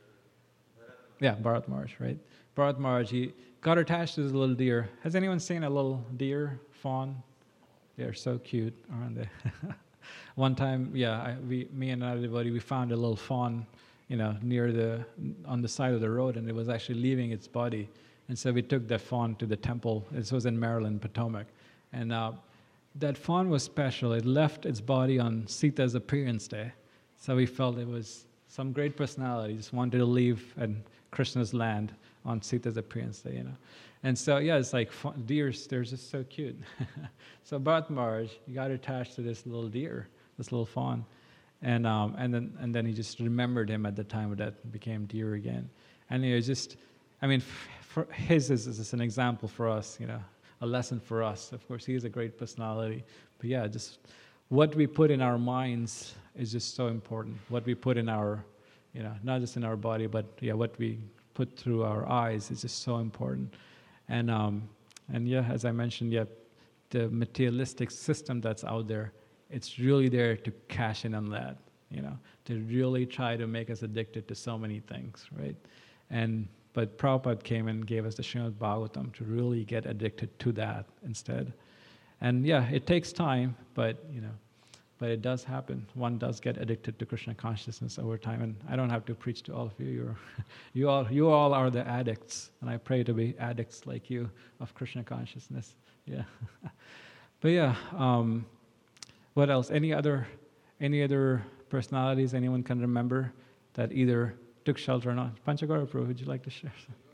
Yeah, Bharat Maharaj, right? Bharat Maharaj, he got attached to this little deer. Has anyone seen a little deer, fawn? They're so cute, aren't they? One time, yeah, I, we, me and another devotee, we found a little fawn, you know, near the, on the side of the road, and it was actually leaving its body. And so we took that fawn to the temple. This was in Maryland, Potomac. And uh, that fawn was special. It left its body on Sita's appearance day. So we felt it was some great personality, just wanted to leave at Krishna's land on Sita's appearance day, you know. And so, yeah, it's like deers, they're just so cute. So Bharat Maharaj, he got attached to this little deer, this little fawn. And um, and then and then he just remembered him at the time of death and became deer again. And it was just, I mean, f- for his is, is an example for us, you know, a lesson for us. Of course, he is a great personality. But yeah, just what we put in our minds is just so important. What we put in our, you know, not just in our body, but yeah, what we put through our eyes is just so important. And um, and yeah, as I mentioned, yeah, the materialistic system that's out there, it's really there to cash in on that, you know, to really try to make us addicted to so many things, right? And But Prabhupada came and gave us the Srimad Bhagavatam to really get addicted to that instead. And yeah, it takes time, but you know, but it does happen. One does get addicted to Krishna consciousness over time. And I don't have to preach to all of you. You're, you all, you all are the addicts, and I pray to be addicts like you of Krishna consciousness. Yeah. But yeah, um, what else? Any other, any other personalities anyone can remember that either took shelter or not? Panchagara Prabhu, would you like to share?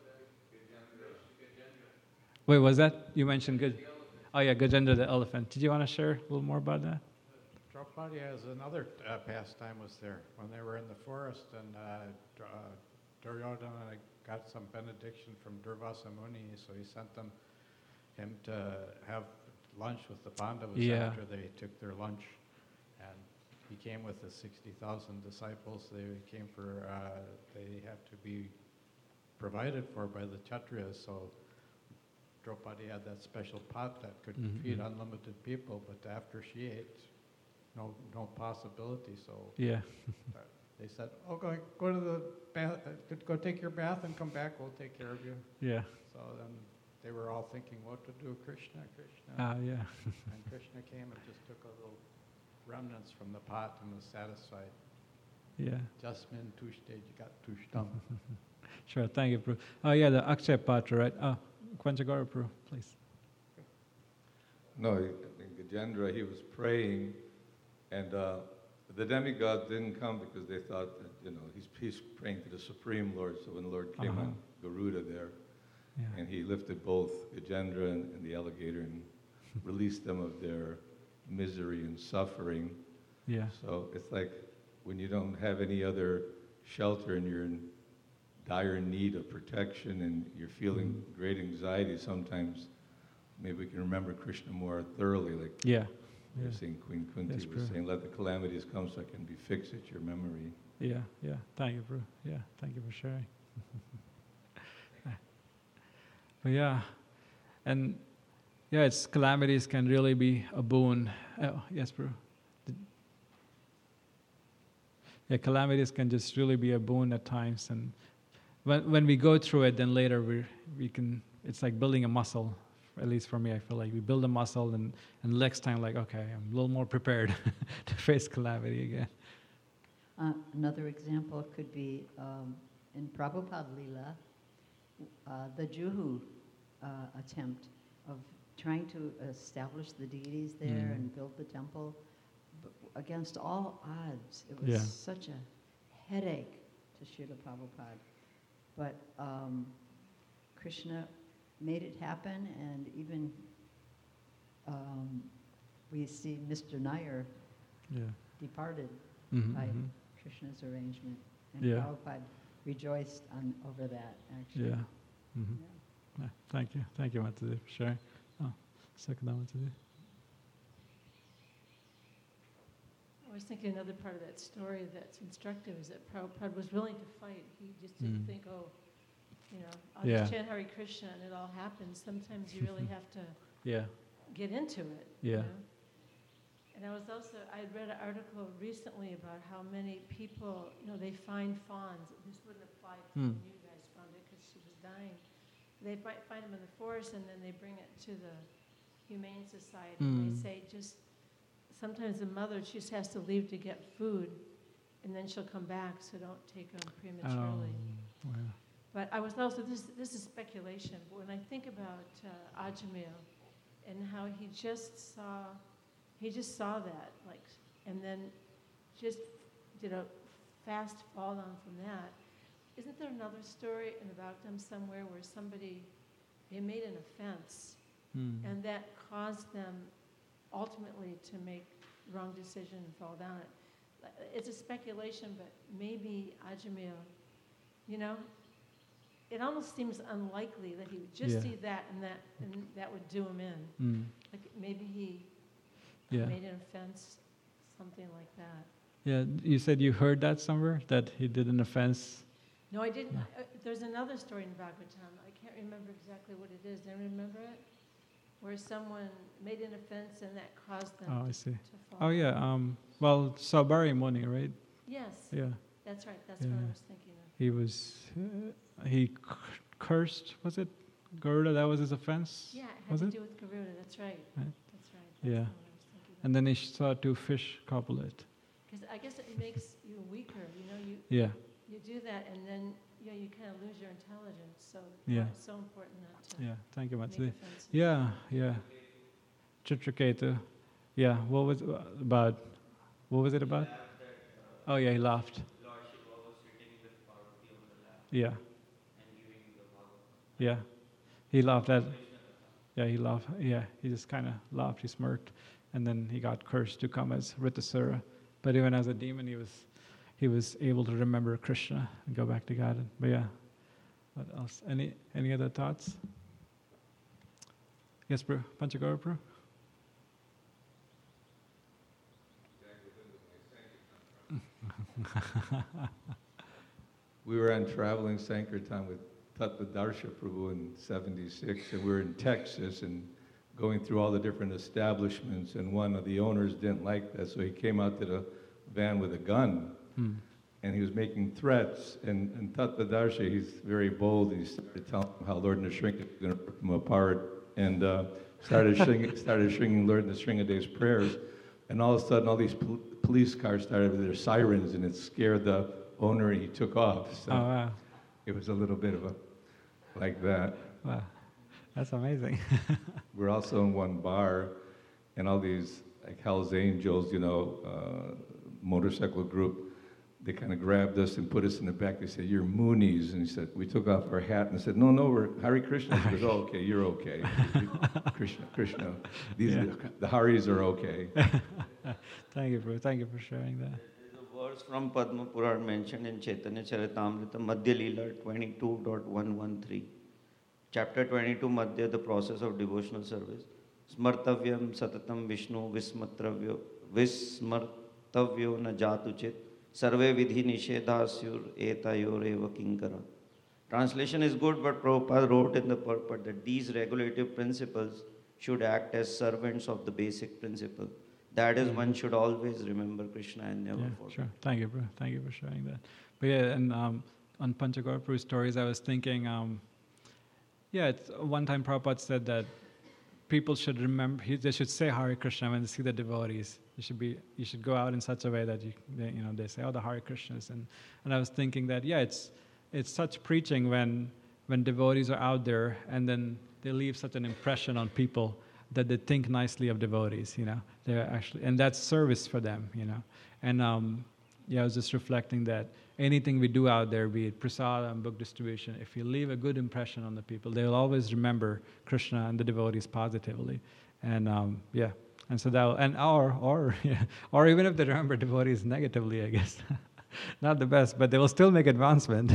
Wait, was that you mentioned good? Oh yeah, Gajendra the elephant. Did you want to share a little more about that? Draupadi has another uh, pastime was there when they were in the forest, and uh, Dr- uh, Duryodhana got some benediction from Durvasa Muni, so he sent them him to have lunch with the Pandavas Yeah. after they took their lunch, and he came with his sixty thousand disciples. They came for uh, they have to be provided for by the Kshatriyas, so Draupadi had that special pot that could Mhm, feed mhm. unlimited people, but after she ate, no no possibility. So Yeah. uh, they said, "Oh, go go to the bath, uh, go take your bath and come back. We'll take care of you." Yeah. So then they were all thinking, "What to do, Krishna, Krishna?" Ah, yeah. and Krishna came and just took a little remnants from the pot and was satisfied. Yeah. Jasmin tushte got tushtam. Sure. Thank you, Prabhu. Oh yeah, the Akshay Patra, right? Oh, Panchagara Prabhu, please. No, he- I think Gajendra, he was praying, and uh, the demigods didn't come because they thought that, you know, he's, he's praying to the Supreme Lord. So when the Lord came Uh-huh. on Garuda there, Yeah. and he lifted both Gajendra and, and the alligator and released them of their misery and suffering. Yeah. So it's like when you don't have any other shelter and you're in dire need of protection and you're feeling great anxiety, sometimes maybe we can remember Krishna more thoroughly, like Yeah. you Yeah. were saying, Queen Kunti That's was true. saying, let the calamities come so I can be fixed at your memory. Yeah. Yeah. Thank you, Prabhu. Yeah. Thank you for sharing. But yeah, and yeah, its calamities can really be a boon. Oh, yes, Prabhu. Did- Yeah, calamities can just really be a boon at times, and when when we go through it, then later we we can. It's like building a muscle. At least for me, I feel like we build a muscle, and and next time, like okay, I'm a little more prepared to face calamity again. Uh, another example could be um, in Prabhupada Leela, uh, the Juhu uh, attempt of trying to establish the deities there Mm. and build the temple. But against all odds, it was Yeah. such a headache to Srila Prabhupada. But um, Krishna made it happen, and even um, we see Mister Nair Yeah. departed Mhm, by mhm. Krishna's arrangement. And Yeah. Prabhupada rejoiced on, over that, actually. Yeah. Mhm. Yeah. Yeah, thank you. Thank you, Mataji, for sharing. Oh, second that, Mataji. I was thinking another part of that story that's instructive is that Prabhupada was willing to fight. He just didn't Mm. think, oh, you know, I'll Yeah. just chant Hare Krishna and it all happens. Sometimes you really have to Yeah. get into it. Yeah. You know? And I was also, I read an article recently about how many people, you know, they find fawns. This wouldn't apply to Hmm. when you guys found it because she was dying. They might find them in the forest and then they bring it to the Humane Society and Hmm. they say just, sometimes the mother just has to leave to get food and then she'll come back, so don't take them prematurely. Um, well, But I was also, this, this is speculation, but when I think about uh, Ajamil and how he just saw, he just saw that, like, and then just did a fast fall down from that. Isn't there another story in the Bhagavatam somewhere where somebody, they made an offense hmm. and that caused them ultimately to make the wrong decision and fall down it? It's a speculation, but maybe Ajamil, you know, it almost seems unlikely that he would just Yeah. see that and that and that would do him in. Hmm. Like maybe he Yeah. made an offense, something like that. Yeah. You said you heard that somewhere, that he did an offense. No, I didn't. Yeah. Uh, there's another story in Bhagavatam. I can't remember exactly what it is. Do you remember it? Where someone made an offense and that caused them Oh, I to, see. to fall. Oh yeah. Um. Well, Sabari Muni, right? Yes, Yeah. that's right. That's what I Yeah. was thinking of. He was. Uh, he c- cursed, was it Garuda? That was his offense? Yeah, it had Was to it? do with Garuda, that's right. Right. That's right. That's Yeah. the one I was thinking of. And then he saw two fish copulate. Because I guess it makes you weaker, you know, you, Yeah, you do that and then, you know, you kind of lose your intelligence, so Yeah. it's so important not to yeah. Thank you, make Matsui. offenses. Yeah, yeah. Chitraketu. Yeah, what was uh, about? What was it about? Oh, yeah, he laughed. Yeah. Yeah. He laughed at. Yeah, he laughed. Yeah, he just kind of laughed. He smirked, and then he got cursed to come as Ritasura. But even as a demon, he was, he was able to remember Krishna and go back to God. But yeah, what else? Any any other thoughts? Yes, bro. Panchagora, bro. We were on traveling Sankirtan with Tattva-darsha Prabhu in seventy-six, and we were in Texas and going through all the different establishments, and one of the owners didn't like that, so he came out to the van with a gun, Hmm. and he was making threats, and, and Tattva-darsha, he's very bold, he started telling him how Lord Nrsimha is going to rip him apart, and uh, started, singing, started singing Lord Nrsimhadeva's prayers, and all of a sudden all these pol- police cars started with their sirens, and it scared the owner, and he took off, so Oh wow, it was a little bit of a, like that. wow, that's amazing. We're also in one bar, and all these, like Hell's Angels, you know, uh, motorcycle group, they kind of grabbed us and put us in the back. They said, "You're Moonies." And he said, we took off our hat and said, "No, no, we're Hare Krishna." He goes, "Oh, okay, you're okay." Krishna, Krishna. These, Yeah. the, the Haris are okay. Thank you, bro. Thank you for sharing that. There's a verse from Padma Puran mentioned in Chaitanya Charitamrita, Madhya Leela twenty-two point one one three. Chapter twenty-two, Madhya, the process of devotional service. Smartavyam satatam Vishnu vismatravyo vismartavyo na jatuchit sarve vidhi nishedhasyur etayor eva kinkara. Translation is good, but Prabhupada wrote in the purport that these regulative principles should act as servants of the basic principle. That is, one should always remember Krishna and never Yeah, forget. sure. Thank you, bro. Thank you for sharing that. But yeah, and um, on Panchagora Prabhu's stories, I was thinking, um, yeah, it's, one time Prabhupada said that people should remember, he, they should say Hare Krishna when they see the devotees. You should be, you should go out in such a way that you, they, you know, they say, "Oh, the Hare Krishnas," and and I was thinking that, yeah, it's it's such preaching when when devotees are out there and then they leave such an impression on people that they think nicely of devotees, you know. They're actually, and that's service for them, you know. And um, yeah, I was just reflecting that anything we do out there, be it prasada and book distribution, if you leave a good impression on the people, they'll always remember Krishna and the devotees positively. And um, yeah, and so that, and or or yeah, or even if they remember devotees negatively, I guess, not the best, but they will still make advancement.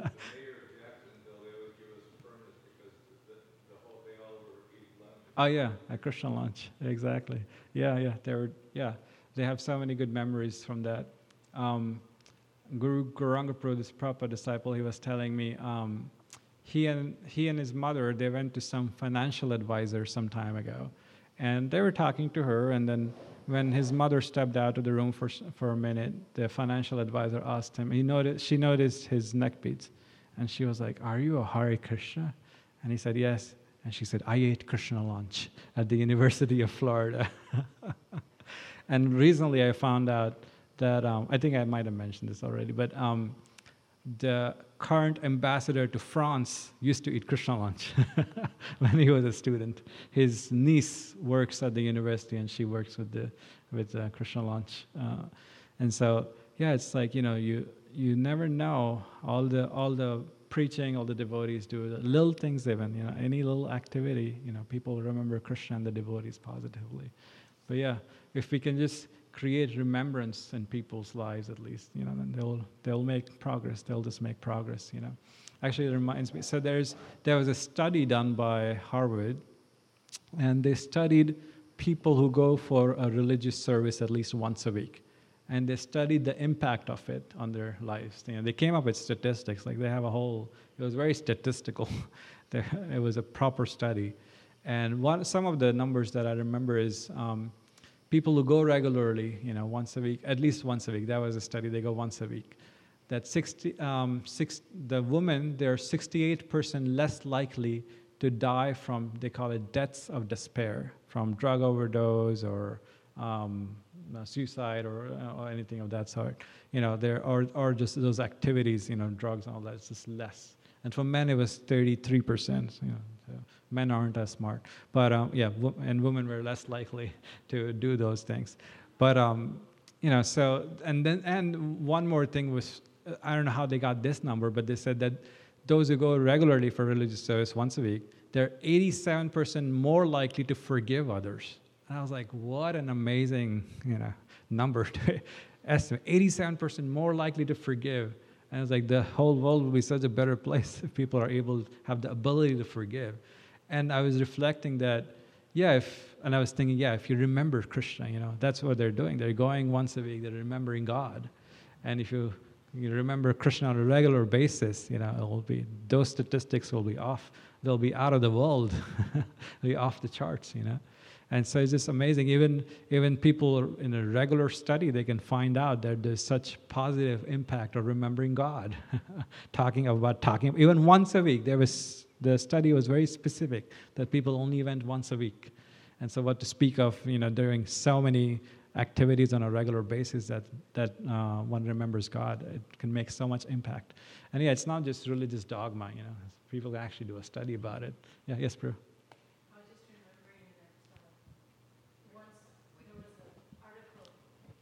Oh yeah, at Krishna lunch, exactly. Yeah, yeah, they were. Yeah, they have so many good memories from that. Um, Guru Gauranga Prabhu, this Prabhupada disciple, he was telling me um, he and he and his mother, they went to some financial advisor some time ago, and they were talking to her. And then when his mother stepped out of the room for for a minute, the financial advisor asked him. He noticed she noticed his neck beads, and she was like, "Are you a Hare Krishna?" And he said, "Yes." And she said, "I ate Krishna lunch at the University of Florida." And recently I found out that, um, I think I might have mentioned this already, but um, the current ambassador to France used to eat Krishna lunch when he was a student. His niece works at the university and she works with the with uh, Krishna lunch. Uh, and so, yeah, it's like, you know, you you never know all the all the preaching, all the devotees do, the little things even, you know, any little activity, you know, people remember Krishna and the devotees positively. But yeah, if we can just create remembrance in people's lives at least, you know, then they'll they'll make progress, they'll just make progress, you know. Actually, it reminds me, so there's there was a study done by Harvard, and they studied people who go for a religious service at least once a week. And they studied the impact of it on their lives. You know, they came up with statistics, like they have a whole, it was very statistical. It was a proper study. And one, some of the numbers that I remember is um, people who go regularly, you know, once a week, at least once a week, that was a study, they go once a week. that sixty, um, six, the women, they're sixty-eight percent less likely to die from, they call it deaths of despair, from drug overdose or um, uh, suicide or, uh, or anything of that sort. You know, there or or just those activities, you know, drugs and all that. It's just less. And for men, it was thirty-three percent. You know, so men aren't as smart, but um, yeah, w- and women were less likely to do those things. But um, you know, so and then and one more thing was, I don't know how they got this number, but they said that those who go regularly for religious service once a week, they're eighty-seven percent more likely to forgive others. And I was like, what an amazing, you know, number to estimate. eighty-seven percent more likely to forgive. And I was like, the whole world will be such a better place if people are able to have the ability to forgive. And I was reflecting that, yeah, if, and I was thinking, yeah, if you remember Krishna, you know, that's what they're doing. They're going once a week, they're remembering God. And if you, you remember Krishna on a regular basis, you know, it will be, those statistics will be off. They'll be out of the world, they'll be off the charts, you know. And so it's just amazing. Even even people in a regular study, they can find out that there's such positive impact of remembering God. Talking about talking, even once a week. There was the study was very specific that people only went once a week. And so what to speak of, you know, doing so many activities on a regular basis that that uh, one remembers God, it can make so much impact. And yeah, it's not just religious dogma, you know. People actually do a study about it. Yeah, yes, Prue. I was just remembering that uh, once there was an article,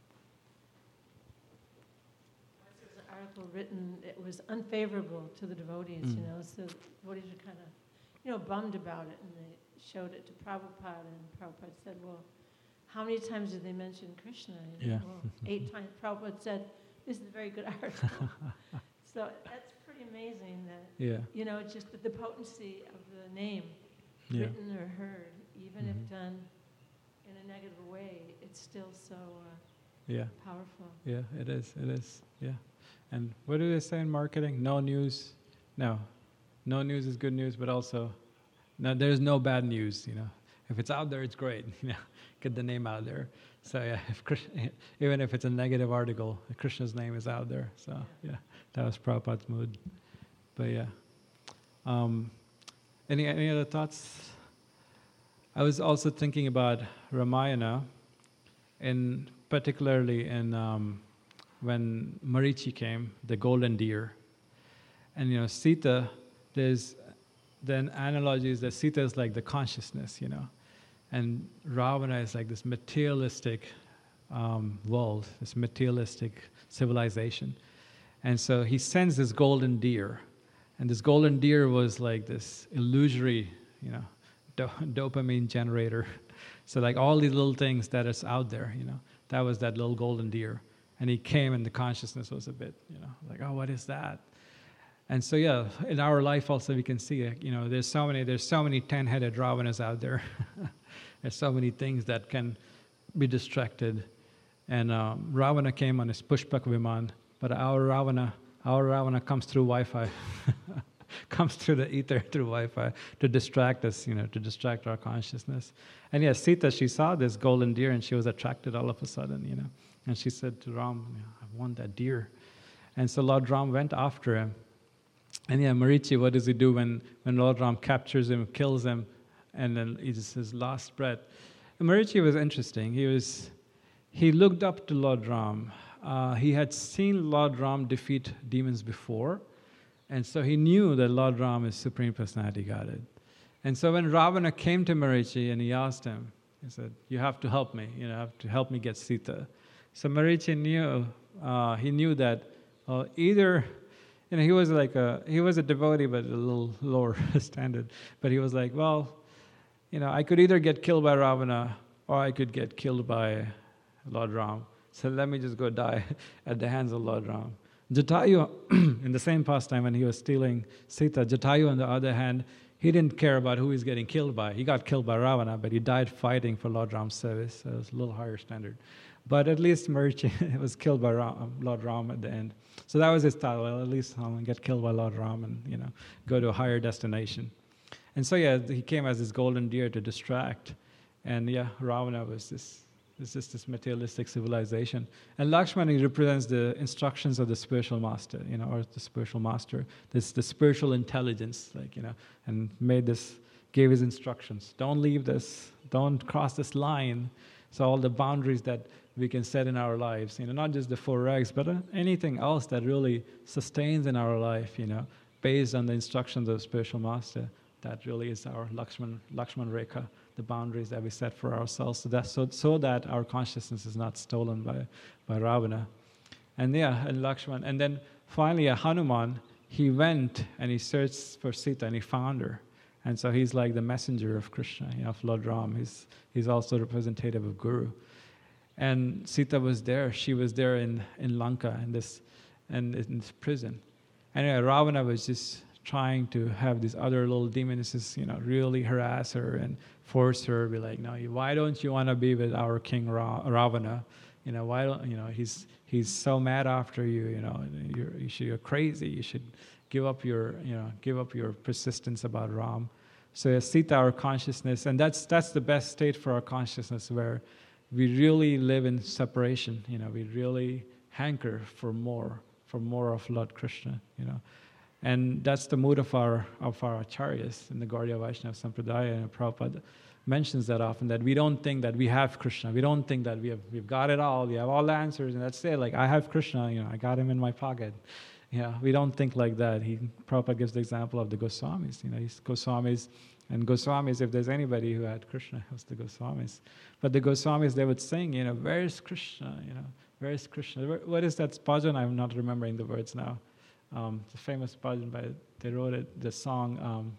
once there was an article written, it was unfavorable to the devotees, Mm. you know, so the devotees were kind of, you know, bummed about it, and they showed it to Prabhupada, and Prabhupada said, well, how many times did they mention Krishna? You know, Yeah. Well, eight times. Prabhupada said, this is a very good article. So that's pretty amazing that, Yeah, you know, it's just the, the potency of the name, yeah, written or heard, even Mhm. if done in a negative way, it's still so uh, yeah, powerful. yeah, it is, it is, yeah. And what do they say in marketing? No news, no. No news is good news, but also, no, there's no bad news, you know. If it's out there, it's great, you know, get the name out there. So yeah, if Krishna, even if it's a negative article, Krishna's name is out there. So yeah, that was Prabhupada's mood. But yeah. Um, any any other thoughts? I was also thinking about Ramayana, in particularly in um, when Marichi came, the golden deer, and you know Sita. There's then analogy is that Sita is like the consciousness, you know, and Ravana is like this materialistic um, world, this materialistic civilization, and so he sends this golden deer. And this golden deer was like this illusory, you know, do- dopamine generator. So like all these little things that is out there, you know, that was that little golden deer. And he came and the consciousness was a bit, you know, like, oh, what is that? And so yeah, in our life also we can see, you know, there's so many, there's so many ten-headed Ravanas out there. There's so many things that can be distracted. And um, Ravana came on his Pushpak Viman, but our Ravana, Our Ravana comes through Wi-Fi, comes through the ether, through Wi-Fi, to distract us, you know, to distract our consciousness. And yes, Sita, she saw this golden deer and she was attracted all of a sudden, you know. And she said to Ram, I want that deer. And so Lord Ram went after him. And yeah, Marichi, what does he do when, when Lord Ram captures him, kills him, and then it's his last breath? And Marichi was interesting. He was, he looked up to Lord Ram. Uh, he had seen Lord Ram defeat demons before, and so he knew that Lord Ram is Supreme Personality Godhead. And so when Ravana came to Marichi and he asked him, he said, you have to help me, you know, have to help me get Sita. So Marichi knew, uh, he knew that uh, either, you know, he was like a, he was a devotee, but a little lower standard. But he was like, well, you know, I could either get killed by Ravana or I could get killed by Lord Ram. So let me just go die at the hands of Lord Ram. Jatayu, in the same pastime when he was stealing Sita, Jatayu on the other hand, he didn't care about who he's getting killed by. He got killed by Ravana, but he died fighting for Lord Ram's service. So it was a little higher standard. But at least Marichi was killed by Ram, Lord Ram at the end. So that was his thought. Well, at least I'll get killed by Lord Ram and, you know, go to a higher destination. And so yeah, he came as this golden deer to distract. And yeah, Ravana was this It's just this materialistic civilization. And Lakshman, he represents the instructions of the spiritual master, you know, or the spiritual master. This the spiritual intelligence, like, you know, and made this, gave his instructions. Don't leave this, don't cross this line. So all the boundaries that we can set in our lives, you know, not just the four regs, but uh, anything else that really sustains in our life, you know, based on the instructions of the spiritual master. That really is our Lakshman, Lakshman Rekha, the boundaries that we set for ourselves, so that, so, so that our consciousness is not stolen by, by Ravana. And yeah, and Lakshman. And then finally, uh, Hanuman, he went and he searched for Sita and he found her. And so he's like the messenger of Krishna, you know, of Lord Ram. He's, he's also representative of Guru. And Sita was there. She was there in, in Lanka, in this, and in this prison. Anyway, Ravana was just trying to have these other little demonesses, you know, really harass her and force her, be like, no, you, why don't you want to be with our king Ra- Ravana? You know, why don't, you know, he's he's so mad after you, you know, you're, you should, you're crazy. You should give up your, you know, give up your persistence about Ram. So Sita, our consciousness, and that's that's the best state for our consciousness, where we really live in separation. You know, we really hanker for more, for more of Lord Krishna. You know. And that's the mood of our of our acharyas in the Gaudiya Vaishnava Sampradaya, and Prabhupada mentions that often, that we don't think that we have Krishna. We don't think that we have we've got it all, we have all the answers, and that's it. Like, I have Krishna, you know, I got him in my pocket. Yeah, we don't think like that. He Prabhupada gives the example of the Goswamis. You know, he's Goswamis, and Goswamis, if there's anybody who had Krishna, it was the Goswamis. But the Goswamis, they would sing, you know, where is Krishna? You know, where is Krishna? Where, what is that bhajan? I'm not remembering the words now. Um, the famous bhajan, by they wrote it, the song, um,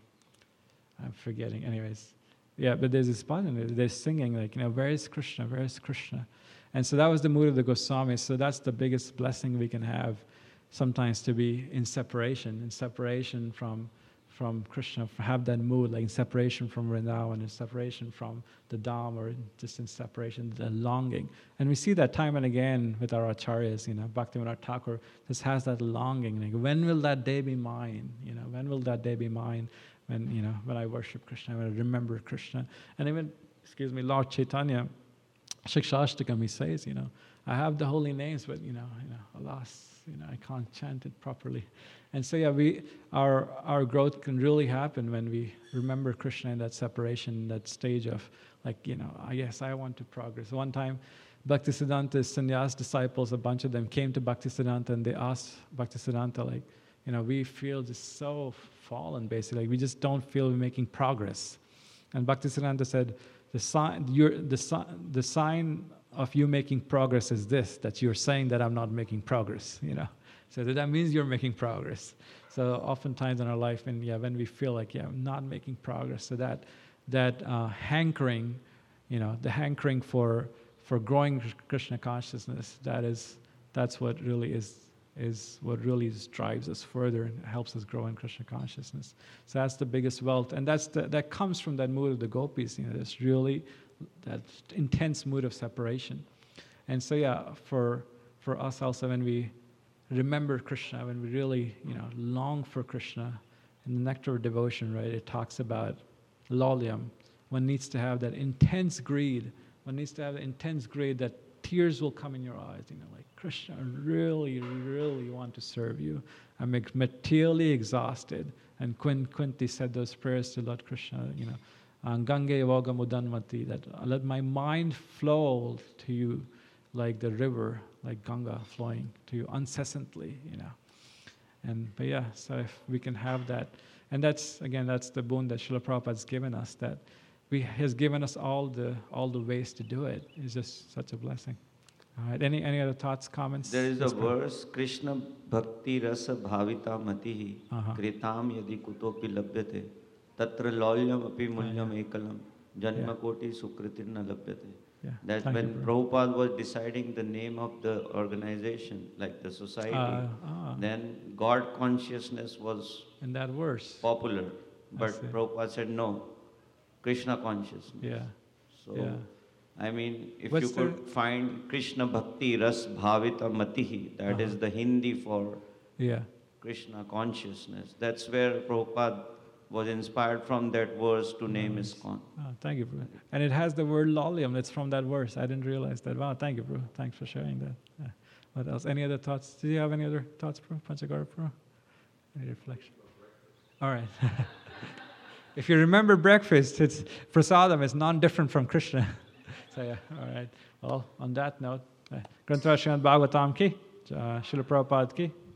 I'm forgetting, anyways. Yeah, but there's this bhajan, they're singing like, you know, where is Krishna, where is Krishna? And so that was the mood of the Goswamis. So that's the biggest blessing we can have sometimes, to be in separation, in separation from from Krishna, have that mood, like in separation from Vrindavan, in separation from the Dham, or just in separation, the longing. And we see that time and again with our acharyas, you know, Bhaktivinoda Thakur just has that longing, like, when will that day be mine? You know, when will that day be mine? When, you know, when I worship Krishna, when I remember Krishna. And even, excuse me, Lord Chaitanya, Shikshashtakam, he says, you know, I have the holy names, but, you know, you know, alas, you know, I can't chant it properly. And so, yeah, we our our growth can really happen when we remember Krishna in that separation, that stage of, like, you know, I yes, I want to progress. One time, Bhaktisiddhanta's sannyas disciples, a bunch of them came to Bhaktisiddhanta and they asked Bhaktisiddhanta, like, you know, we feel just so fallen, basically. Like, we just don't feel we're making progress. And Bhaktisiddhanta said, the sign, your, the, the sign of you making progress is this, that you're saying that I'm not making progress, you know. So that means you're making progress. So oftentimes in our life, and yeah, when we feel like, yeah, I'm not making progress, so that that uh, hankering, you know, the hankering for for growing Krishna consciousness, that is, that's what really is is what really drives us further and helps us grow in Krishna consciousness. So that's the biggest wealth, and that's the, that comes from that mood of the gopis. You know, that's really that intense mood of separation. And so yeah, for for us also, when we remember Krishna, when we really, you know, long for Krishna, in the Nectar of Devotion, right, it talks about laulyam. One needs to have that intense greed. One needs to have that intense greed that tears will come in your eyes, you know, like, Krishna, I really, really want to serve you. I'm materially exhausted. And Kunti said those prayers to Lord Krishna, you know, Gange Vaga Mudanmati, that let my mind flow to you like the river, like Ganga flowing to you incessantly, you know. And, but yeah, so if we can have that, and that's, again, that's the boon that Srila Prabhupada's given us, that we has given us all the all the ways to do it. It's just such a blessing. All right, any any other thoughts, comments? There is a Yes, verse, Krishna bhakti rasa bhavita matihi Uh-huh. kritam yadi kutopi labhyate tatra laulyam api mulyam yeah. ekalam janma koti sukritirna labhyate. Yeah, That thank when you, Prabhu. Prabhupada was deciding the name of the organization, like the society, Uh, ah. then God consciousness was In that verse. popular. But see. Prabhupada said no, Krishna consciousness. Yeah. So, Yeah. I mean, if What's you could the- find Krishna Bhakti Ras Bhavita Matihi, that is Uh-huh. the Hindi for Yeah. Krishna consciousness. That's where Prabhupada was inspired from that verse to name Nice. ISKCON. Oh, thank you, Prabhu. And it has the word lolium. It's from that verse. I didn't realize that. Wow, thank you, Prabhu. Thanks for sharing that. Yeah. What else? Any other thoughts? Do you have any other thoughts, Prabhu? Panchagara, Prabhu? Any reflection? All right. If you remember breakfast, it's prasadam. It's non-different from Krishna. So yeah, all right. Well, on that note, uh, Granth Srimad Bhagavatam ki, uh, Srila Prabhupada ki,